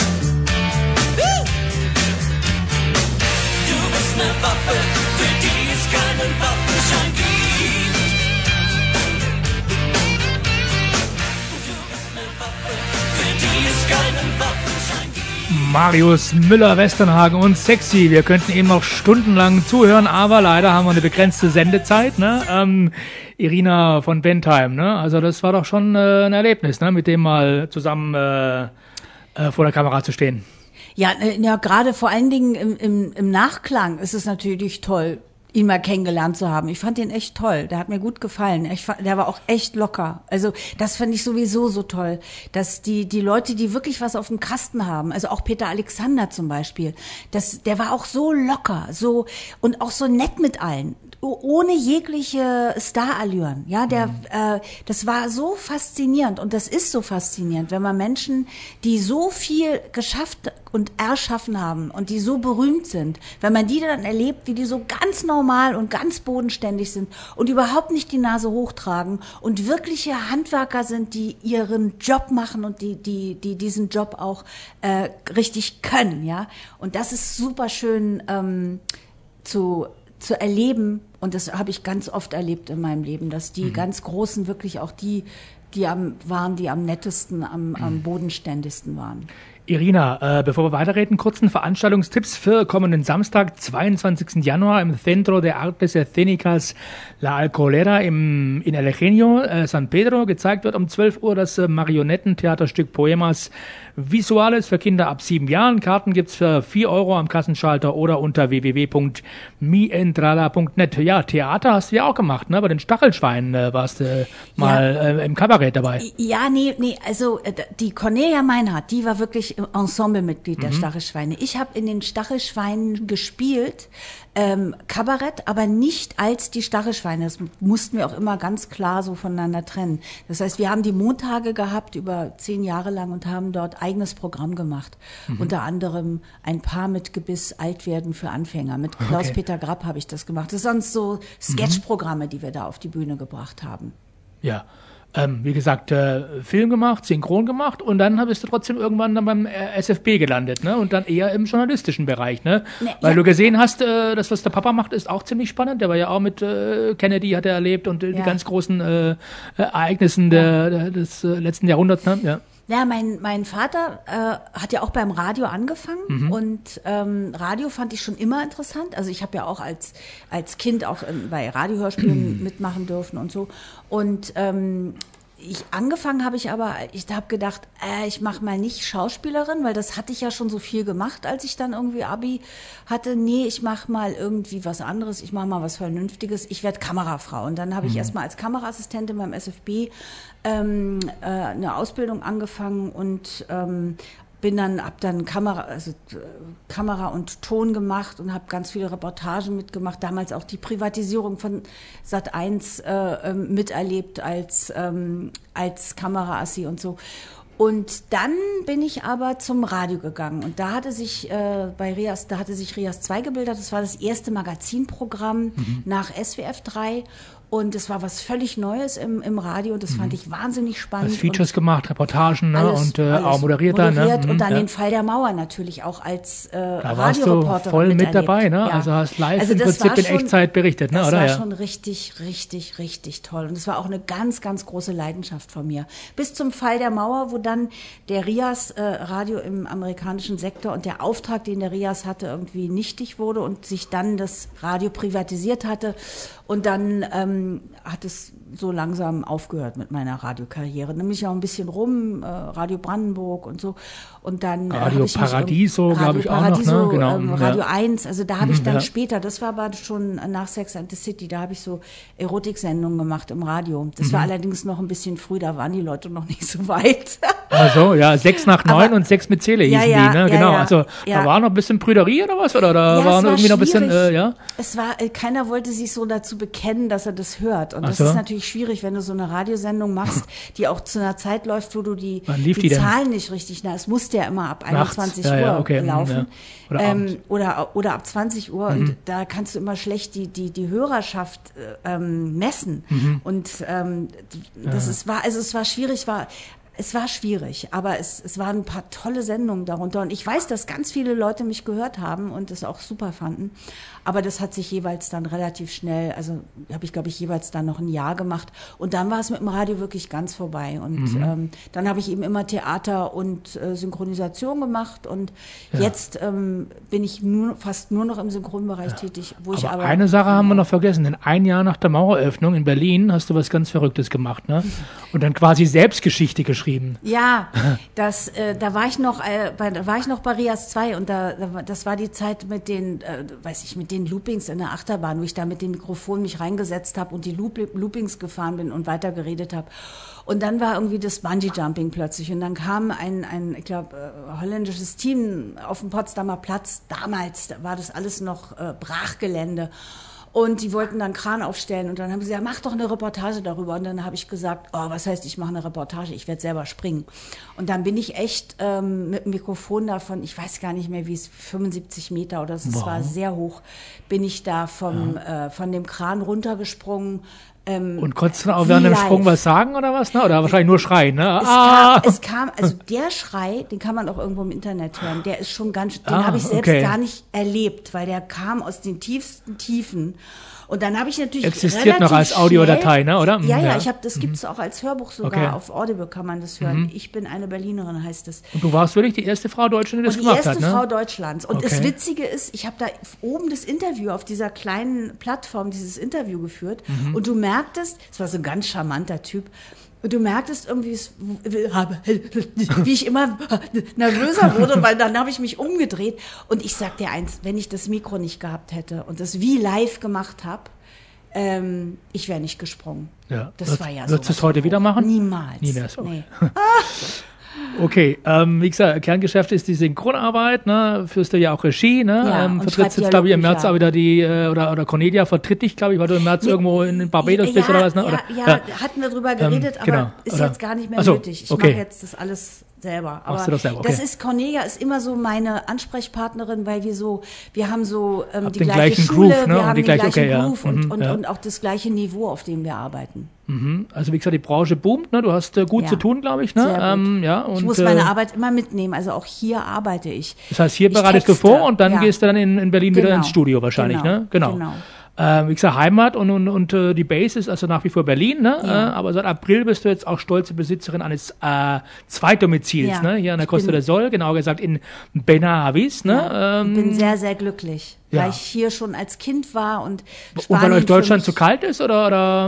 Du bist ne Waffe, für die es keinen Waffenschein gibt. Du bist ne Waffe, für die es keinen Waffenschein gibt. Marius Müller-Westernhagen und Sexy. Wir könnten eben noch stundenlang zuhören, aber leider haben wir eine begrenzte Sendezeit. Ne? Ähm, Irina von Bentheim, ne? Also das war doch schon äh, ein Erlebnis, ne? Mit dem mal zusammen äh, äh, vor der Kamera zu stehen. Ja, äh, ja, gerade vor allen Dingen im, im, im Nachklang ist es natürlich toll. ihn mal kennengelernt zu haben. Ich fand ihn echt toll. Der hat mir gut gefallen. Ich fand, der war auch echt locker. Also das fand ich sowieso so toll, dass die die Leute, die wirklich was auf dem Kasten haben, also auch Peter Alexander zum Beispiel, das, der war auch so locker, so und auch so nett mit allen, ohne jegliche Starallüren. Ja, der, mhm. äh, das war so faszinierend und das ist so faszinierend, wenn man Menschen, die so viel geschafft und erschaffen haben und die so berühmt sind, wenn man die dann erlebt, wie die so ganz normal und ganz bodenständig sind und überhaupt nicht die Nase hochtragen und wirkliche Handwerker sind, die ihren Job machen und die die die diesen Job auch äh, richtig können, ja. Und das ist super schön ähm, zu zu erleben und das habe ich ganz oft erlebt in meinem Leben, dass die mhm. ganz Großen wirklich auch die die am waren, die am nettesten, am, am bodenständigsten waren. Irina, äh, bevor wir weiterreden, kurzen Veranstaltungstipps für kommenden Samstag, zweiundzwanzigsten Januar im Centro de Artes Escénicas La Alcolera im, in El Ingenio, äh, San Pedro. Gezeigt wird um zwölf Uhr das äh, Marionettentheaterstück Poemas Visuales für Kinder ab sieben Jahren. Karten gibt's für vier Euro am Kassenschalter oder unter w w w punkt mi entrada punkt net. Ja, Theater hast du ja auch gemacht, ne? Bei den Stachelschweinen äh, warst du äh, mal ja. äh, im Kabarett dabei. Ja, nee, nee, also äh, die Cornelia Meinhardt, die war wirklich Ensemblemitglied der mhm. Stachelschweine. Ich habe in den Stachelschweinen gespielt, ähm, Kabarett, aber nicht als die Stachelschweine. Das mussten wir auch immer ganz klar so voneinander trennen. Das heißt, wir haben die Montage gehabt über zehn Jahre lang und haben dort eigenes Programm gemacht. Mhm. Unter anderem ein Paar mit Gebiss Altwerden für Anfänger. Mit Klaus-Peter okay. Grapp habe ich das gemacht. Das sind sonst so Sketchprogramme, die wir da auf die Bühne gebracht haben. Ja. Ähm, wie gesagt, äh, Film gemacht, synchron gemacht und dann bist du trotzdem irgendwann dann beim äh, S F B gelandet, ne? Und dann eher im journalistischen Bereich, ne? ne Weil ja. du gesehen hast, äh, das, was der Papa macht, ist auch ziemlich spannend. Der war ja auch mit äh, Kennedy, hat er erlebt und äh, ja. die ganz großen äh, Ereignissen der, der, des äh, letzten Jahrhunderts, ne? Ja. Ja, mein mein Vater äh, hat ja auch beim Radio angefangen mhm. und ähm, Radio fand ich schon immer interessant. Also ich habe ja auch als als Kind auch in, bei Radiohörspielen mitmachen dürfen und so. Und ähm, ich angefangen habe ich aber, ich habe gedacht, äh, ich mache mal nicht Schauspielerin, weil das hatte ich ja schon so viel gemacht, als ich dann irgendwie Abi hatte. Nee, ich mache mal irgendwie was anderes, ich mache mal was Vernünftiges, ich werde Kamerafrau. Und dann habe ich mhm. erstmal als Kameraassistentin beim S F B ähm, äh, eine Ausbildung angefangen und ähm, bin dann, hab dann Kamera, also äh, Kamera und Ton gemacht und habe ganz viele Reportagen mitgemacht. Damals auch die Privatisierung von Sat eins äh, miterlebt als ähm, als Kameraassi und so. Und dann bin ich aber zum Radio gegangen und da hatte sich äh, bei Rias, da hatte sich Rias zwei gebildet. Das war das erste Magazinprogramm mhm. nach S W F drei. Und es war was völlig Neues im, im Radio und das fand ich wahnsinnig spannend. Hast Features und gemacht, Reportagen, ne? alles, und äh, auch moderiert dann. Moderiert ne? Und dann ja. den Fall der Mauer natürlich auch als äh, da Radioreporterin warst du voll mit miterlebt. dabei, ne? Ja. Also hast live also im Prinzip in schon, Echtzeit berichtet, ne? Das Oder? war ja. schon richtig, richtig, richtig toll. Und es war auch eine ganz, ganz große Leidenschaft von mir. Bis zum Fall der Mauer, wo dann der Rias äh, Radio im amerikanischen Sektor und der Auftrag, den der Rias hatte, irgendwie nichtig wurde und sich dann das Radio privatisiert hatte. Und dann ähm, hat es so langsam aufgehört mit meiner Radiokarriere. Nämlich auch ein bisschen rum, äh, Radio Brandenburg und so. Und dann Radio äh, Paradiso, glaube ich, auch noch, ne? Genau. Ähm, Radio ja. eins, also da habe ich dann ja. später, das war aber schon nach Sex and the City, da habe ich so Erotiksendungen gemacht im Radio. Das mhm. war allerdings noch ein bisschen früh, da waren die Leute noch nicht so weit. Also ja, sechs nach neun aber, und sechs mit Zähle hießen ja, ja, die, ne? Ja, genau. Ja, also ja. da war noch ein bisschen Prüderie oder was? Oder da ja, war noch war irgendwie noch ein bisschen, äh, ja? Es war, keiner wollte sich so dazu bekennen, dass er das hört. Und Ach das so. ist natürlich schwierig, wenn du so eine Radiosendung machst, die auch zu einer Zeit läuft, wo du die, die, die Zahlen nicht richtig, na, es musste ja immer ab einundzwanzig Uhr ja, ja, okay. laufen. Ja. Oder, ähm, oder, oder ab zwanzig Uhr. Mhm. Und da kannst du immer schlecht die, die, die Hörerschaft ähm, messen. Mhm. Und ähm, das ja. ist, war, also es war schwierig, war, es war schwierig, aber es, es waren ein paar tolle Sendungen darunter. Und ich weiß, dass ganz viele Leute mich gehört haben und es auch super fanden. Aber das hat sich jeweils dann relativ schnell, also habe ich, glaube ich, jeweils dann noch ein Jahr gemacht. Und dann war es mit dem Radio wirklich ganz vorbei. Und mhm. ähm, dann habe ich eben immer Theater und äh, Synchronisation gemacht. Und ja. jetzt ähm, bin ich nur, fast nur noch im Synchronbereich ja. tätig. Wo aber ich aber eine Sache haben wir noch vergessen. Denn ein Jahr nach der Maueröffnung in Berlin hast du was ganz Verrücktes gemacht, ne? Und dann quasi Selbstgeschichte geschrieben. geschrieben. Ja, das, äh, da war ich noch, äh, bei, da war ich noch bei Rias zwei und da, da, das war die Zeit mit den, äh, weiß ich, mit den Loopings in der Achterbahn, wo ich da mit dem Mikrofon mich reingesetzt habe und die Loop, Loopings gefahren bin und weiter geredet habe. Und dann war irgendwie das Bungee-Jumping plötzlich und dann kam ein, ein ich glaube, äh, holländisches Team auf dem Potsdamer Platz. Damals da war das alles noch äh, Brachgelände. Und die wollten dann Kran aufstellen und dann haben sie gesagt, mach doch eine Reportage darüber. Und dann habe ich gesagt, oh, was heißt, ich mache eine Reportage, ich werde selber springen. Und dann bin ich echt ähm, mit dem Mikrofon davon, ich weiß gar nicht mehr, wie es, fünfundsiebzig Meter oder so, es wow. war sehr hoch, bin ich da vom, ja. äh, von dem Kran runtergesprungen. Ähm, und konntest du auch während dem Sprung was sagen oder was? Ne? Oder wahrscheinlich nur schreien, ne? Es, ah! kam, es kam, also der Schrei, den kann man auch irgendwo im Internet hören, der ist schon ganz, den ah, habe ich selbst okay. gar nicht erlebt, weil der kam aus den tiefsten Tiefen. Und dann habe ich natürlich existiert noch als Audiodatei, ne, oder? Ja, ja, ja. ich habe, das gibt's auch als Hörbuch sogar, okay. auf Audible kann man das hören. Mhm. Ich bin eine Berlinerin, heißt es. Und du warst wirklich die erste Frau Deutschland, die das und gemacht hat, die erste ne? Frau Deutschlands. Und okay. das Witzige ist, ich habe da oben das Interview auf dieser kleinen Plattform, dieses Interview geführt. Mhm. Und du merktest, es war so ein ganz charmanter Typ, und du merktest irgendwie, wie ich immer nervöser wurde, weil dann habe ich mich umgedreht. Und ich sag dir eins, wenn ich das Mikro nicht gehabt hätte und das wie live gemacht habe, ähm, ich wäre nicht gesprungen. Ja. Das Wird, war ja so. Würdest du es heute wieder machen? Niemals. Nie mehr so. Nee. Okay, ähm, wie gesagt, Kerngeschäft ist die Synchronarbeit, ne? Führst du ja auch Regie, ne? Ja, ähm, vertrittst jetzt, glaube ich, im März auch wieder die, äh, oder, oder Cornelia vertritt dich, glaube ich, weil du im März nee, irgendwo in Barbados ja, bist oder was, ne? Oder, ja, ja, ja, hatten wir drüber geredet, ähm, genau, aber ist oder, jetzt gar nicht mehr so, nötig. Ich okay. mache jetzt das alles selber. Aber Machst du das selber, okay. das ist, Cornelia ist immer so meine Ansprechpartnerin, weil wir so, wir haben so ähm, die den gleiche gleichen Schule, Groove, ne? wir und haben die den gleiche, gleichen okay, Groove ja. und, mhm, und, ja. und auch das gleiche Niveau, auf dem wir arbeiten. Mhm. Also wie gesagt, die Branche boomt, ne? Du hast äh, gut ja. zu tun, glaube ich, ne? Sehr gut. Ähm, ja, und, ich muss äh, meine Arbeit immer mitnehmen, also auch hier arbeite ich. Das heißt, hier ich bereitest texte, du vor und dann ja. gehst du dann in, in Berlin genau. wieder ins Studio wahrscheinlich, genau. ne? Genau. genau. Äh, wie gesagt, Heimat und, und, und äh, die Base ist also nach wie vor Berlin, ne? Ja. Äh, aber seit April bist du jetzt auch stolze Besitzerin eines äh, Zweitdomizils, ja. ne? Hier an der Ich Costa bin, del Sol, genauer gesagt in Benavis, ne? Ja. Ähm, ich bin sehr, sehr glücklich, ja. weil ich hier schon als Kind war und Spanien Und weil euch Deutschland mich, zu kalt ist, oder? oder?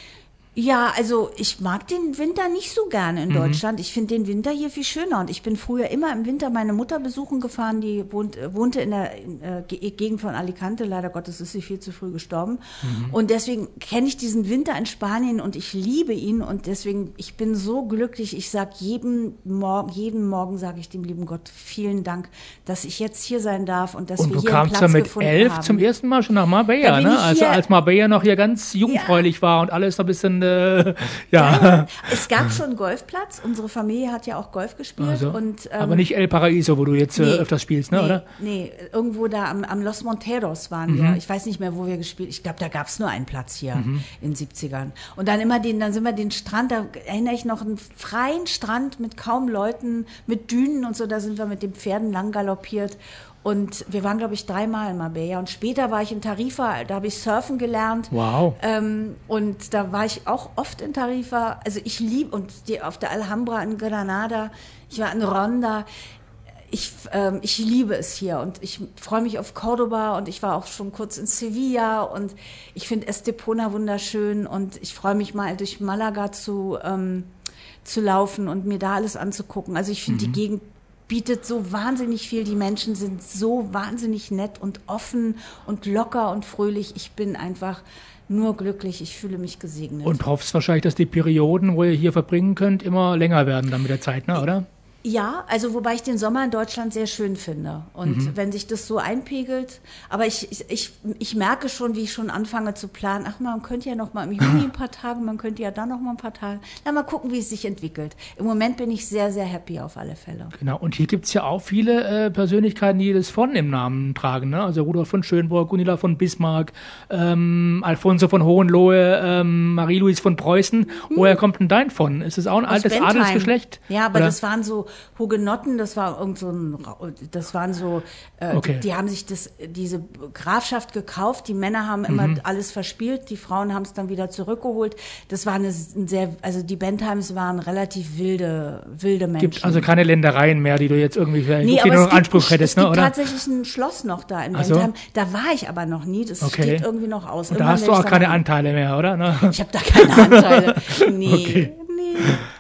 Ja, also ich mag den Winter nicht so gerne in mhm. Deutschland. Ich finde den Winter hier viel schöner. Und ich bin früher immer im Winter meine Mutter besuchen gefahren, die wohnt, wohnte in der in, äh, Gegend von Alicante. Leider Gottes ist sie viel zu früh gestorben. Mhm. Und deswegen kenne ich diesen Winter in Spanien und ich liebe ihn. Und deswegen, ich bin so glücklich. Ich sage jeden Morgen, jeden Morgen sage ich dem lieben Gott vielen Dank, dass ich jetzt hier sein darf und dass und wir du hier einen kamst Platz ja mit gefunden elf haben. zum ersten Mal schon nach Marbella, ne? Also als Marbella noch hier ganz jungfräulich ja. war und alles noch ein bisschen Äh, ja. ja. Es gab schon einen Golfplatz. Unsere Familie hat ja auch Golf gespielt. Also, und, ähm, aber nicht El Paraíso, wo du jetzt nee, äh, öfters spielst, ne, nee, oder? Nee, irgendwo da am, am Los Monteros waren mhm. wir. Ich weiß nicht mehr, wo wir gespielt. Ich glaube, da gab es nur einen Platz hier mhm. in den siebzigern. Und dann immer den, dann sind wir den Strand, da erinnere ich noch einen freien Strand mit kaum Leuten, mit Dünen und so. Da sind wir mit den Pferden lang galoppiert. Und wir waren, glaube ich, dreimal in Marbella. Und später war ich in Tarifa, da habe ich Surfen gelernt. Wow. Ähm, und da war ich auch oft in Tarifa. Also ich liebe, und die, auf der Alhambra in Granada, ich war in Ronda. Ich, ähm, ich liebe es hier und ich freue mich auf Cordoba und ich war auch schon kurz in Sevilla und ich finde Estepona wunderschön und ich freue mich mal durch Malaga zu, ähm, zu laufen und mir da alles anzugucken. Also ich finde mhm. die Gegend bietet so wahnsinnig viel. Die Menschen sind so wahnsinnig nett und offen und locker und fröhlich. Ich bin einfach nur glücklich. Ich fühle mich gesegnet. Und hoffst wahrscheinlich, dass die Perioden, wo ihr hier verbringen könnt, immer länger werden dann mit der Zeit, ne, oder? Ja, also wobei ich den Sommer in Deutschland sehr schön finde. Und mhm. wenn sich das so einpegelt, aber ich, ich, ich, ich merke schon, wie ich schon anfange zu planen, ach, man könnte ja noch mal im Juni ein paar Tage, man könnte ja dann noch mal ein paar Tage. Na, mal gucken, wie es sich entwickelt. Im Moment bin ich sehr, sehr happy auf alle Fälle. Genau, und hier gibt's ja auch viele äh, Persönlichkeiten, die das von im Namen tragen, ne? Also Rudolf von Schönborn, Gunilla von Bismarck, ähm, Alfonso von Hohenlohe, ähm, Marie-Louise von Preußen. Hm. Woher kommt denn dein von? Ist es auch ein Aus altes Bentheim. Adelsgeschlecht? Ja, aber oder? Das waren so Hugenotten, das war irgend so ein, das waren so, äh, okay. die, die haben sich das, diese Grafschaft gekauft, die Männer haben immer mhm. alles verspielt, die Frauen haben es dann wieder zurückgeholt. Das war eine sehr, also die Bentheims waren relativ wilde, wilde Menschen. Gibt also keine Ländereien mehr, die du jetzt irgendwie vielleicht nee, okay, aber noch es gibt, Anspruch hättest, es ne, gibt oder? tatsächlich ein Schloss noch da in also? Bentheim. Da war ich aber noch nie, das okay. steht irgendwie noch aus. Und da hast du auch keine Anteile mehr, oder? Ne? Ich habe da keine Anteile. Nee, okay. nee.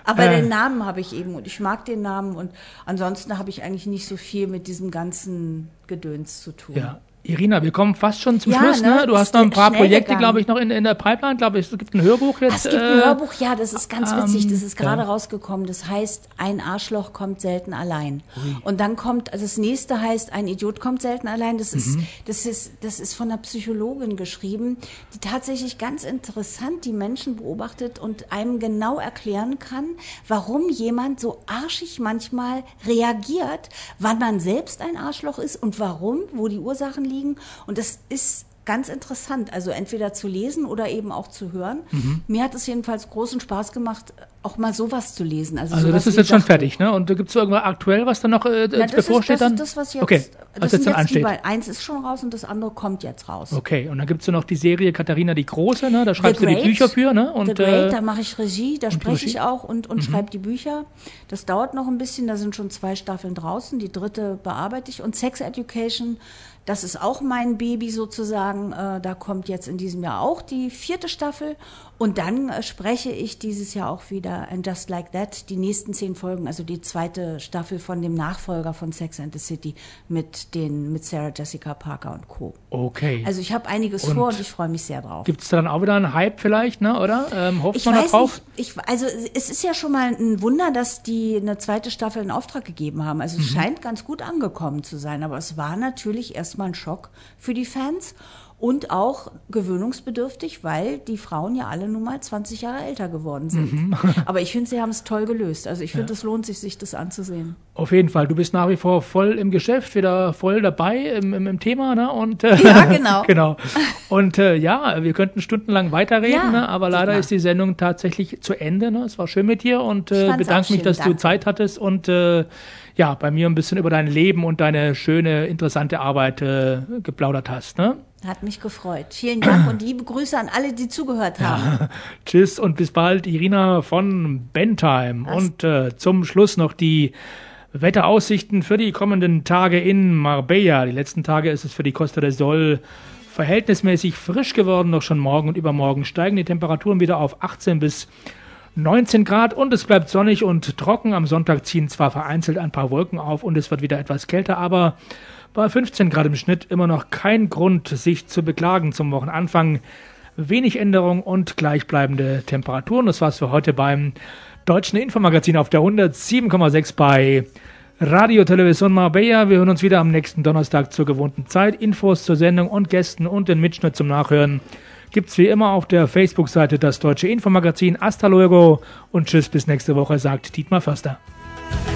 Aber äh, den Namen habe ich eben und ich mag den Namen und ansonsten habe ich eigentlich nicht so viel mit diesem ganzen Gedöns zu tun. Ja. Irina, wir kommen fast schon zum ja, Schluss, ne? Du ist hast noch ein paar Projekte, gegangen. glaube ich, noch in, in der Pipeline, glaube ich. Es gibt ein Hörbuch jetzt. Es gibt ein äh, Hörbuch, ja, das ist ganz witzig, ähm, das ist gerade ja. rausgekommen. Das heißt, ein Arschloch kommt selten allein. Ui. Und dann kommt, also das nächste heißt, ein Idiot kommt selten allein. Das ist, Mhm. das ist, das ist von einer Psychologin geschrieben, die tatsächlich ganz interessant die Menschen beobachtet und einem genau erklären kann, warum jemand so arschig manchmal reagiert, wann man selbst ein Arschloch ist und warum, wo die Ursachen liegen. Und das ist ganz interessant, also entweder zu lesen oder eben auch zu hören. Mhm. Mir hat es jedenfalls großen Spaß gemacht, auch mal sowas zu lesen. Also, also sowas das ist wie jetzt schon Sachbuch. fertig, ne? Und gibt es irgendwas aktuell, was dann noch äh, Na, das bevorsteht ist, das dann? ist das, was jetzt, okay, das was sind jetzt dann jetzt die ansteht. beiden. Eins ist schon raus und das andere kommt jetzt raus. Okay, und dann gibt es noch die Serie Katharina die Große, ne? Da schreibst The du die Great, Bücher für, ne? Und, The Great, äh, da mache ich Regie, da spreche Regie? ich auch und, und Mhm. schreibe die Bücher. Das dauert noch ein bisschen, da sind schon zwei Staffeln draußen, die dritte bearbeite ich. Und Sex Education, das ist auch mein Baby sozusagen. Äh, da kommt jetzt in diesem Jahr auch die vierte Staffel. Und dann äh, spreche ich dieses Jahr auch wieder And Just Like That, die nächsten zehn Folgen, also die zweite Staffel von dem Nachfolger von Sex and the City mit den mit Sarah Jessica Parker und Co. okay. Also ich habe einiges Und vor und ich freue mich sehr drauf. Gibt es dann auch wieder einen Hype vielleicht, ne? Oder? Ähm, hofft Ich man da weiß drauf? nicht, ich, also es ist ja schon mal ein Wunder, dass die eine zweite Staffel in Auftrag gegeben haben. Also es Mhm. scheint ganz gut angekommen zu sein, aber es war natürlich erstmal ein Schock für die Fans und auch gewöhnungsbedürftig, weil die Frauen ja alle nun mal zwanzig Jahre älter geworden sind. Mhm. Aber ich finde, sie haben es toll gelöst. Also ich finde, es lohnt sich, sich das anzusehen. Auf jeden Fall. Du bist nach wie vor voll im Geschäft, wieder voll dabei im, im, im Thema, ne? Und, äh, Ja, genau. genau. Und äh, ja, wir könnten stundenlang weiterreden, Ja, ne? Aber leider Dietmar. ist die Sendung tatsächlich zu Ende. Ne? Es war schön mit dir und Ich äh, fand's bedanke auch mich, schön, dass du danke. Zeit hattest und äh, ja, bei mir ein bisschen über dein Leben und deine schöne, interessante Arbeit äh, geplaudert hast. Ne? Hat mich gefreut. Vielen Dank und liebe Grüße an alle, die zugehört haben. Tschüss und bis bald, Irina von Bentime. Was? Und äh, zum Schluss noch die Wetteraussichten für die kommenden Tage in Marbella. Die letzten Tage ist es für die Costa del Sol verhältnismäßig frisch geworden. Noch schon morgen und übermorgen steigen die Temperaturen wieder auf achtzehn bis neunzehn Grad und es bleibt sonnig und trocken. Am Sonntag ziehen zwar vereinzelt ein paar Wolken auf und es wird wieder etwas kälter, aber bei fünfzehn Grad im Schnitt immer noch kein Grund, sich zu beklagen zum Wochenanfang. Wenig Änderung und gleichbleibende Temperaturen. Das war's für heute beim Deutschen Infomagazin auf der hundertsieben Komma sechs bei Radio Television Marbella. Wir hören uns wieder am nächsten Donnerstag zur gewohnten Zeit. Infos zur Sendung und Gästen und den Mitschnitt zum Nachhören gibt's wie immer auf der Facebook-Seite das Deutsche Infomagazin. Hasta luego und tschüss bis nächste Woche, sagt Dietmar Förster.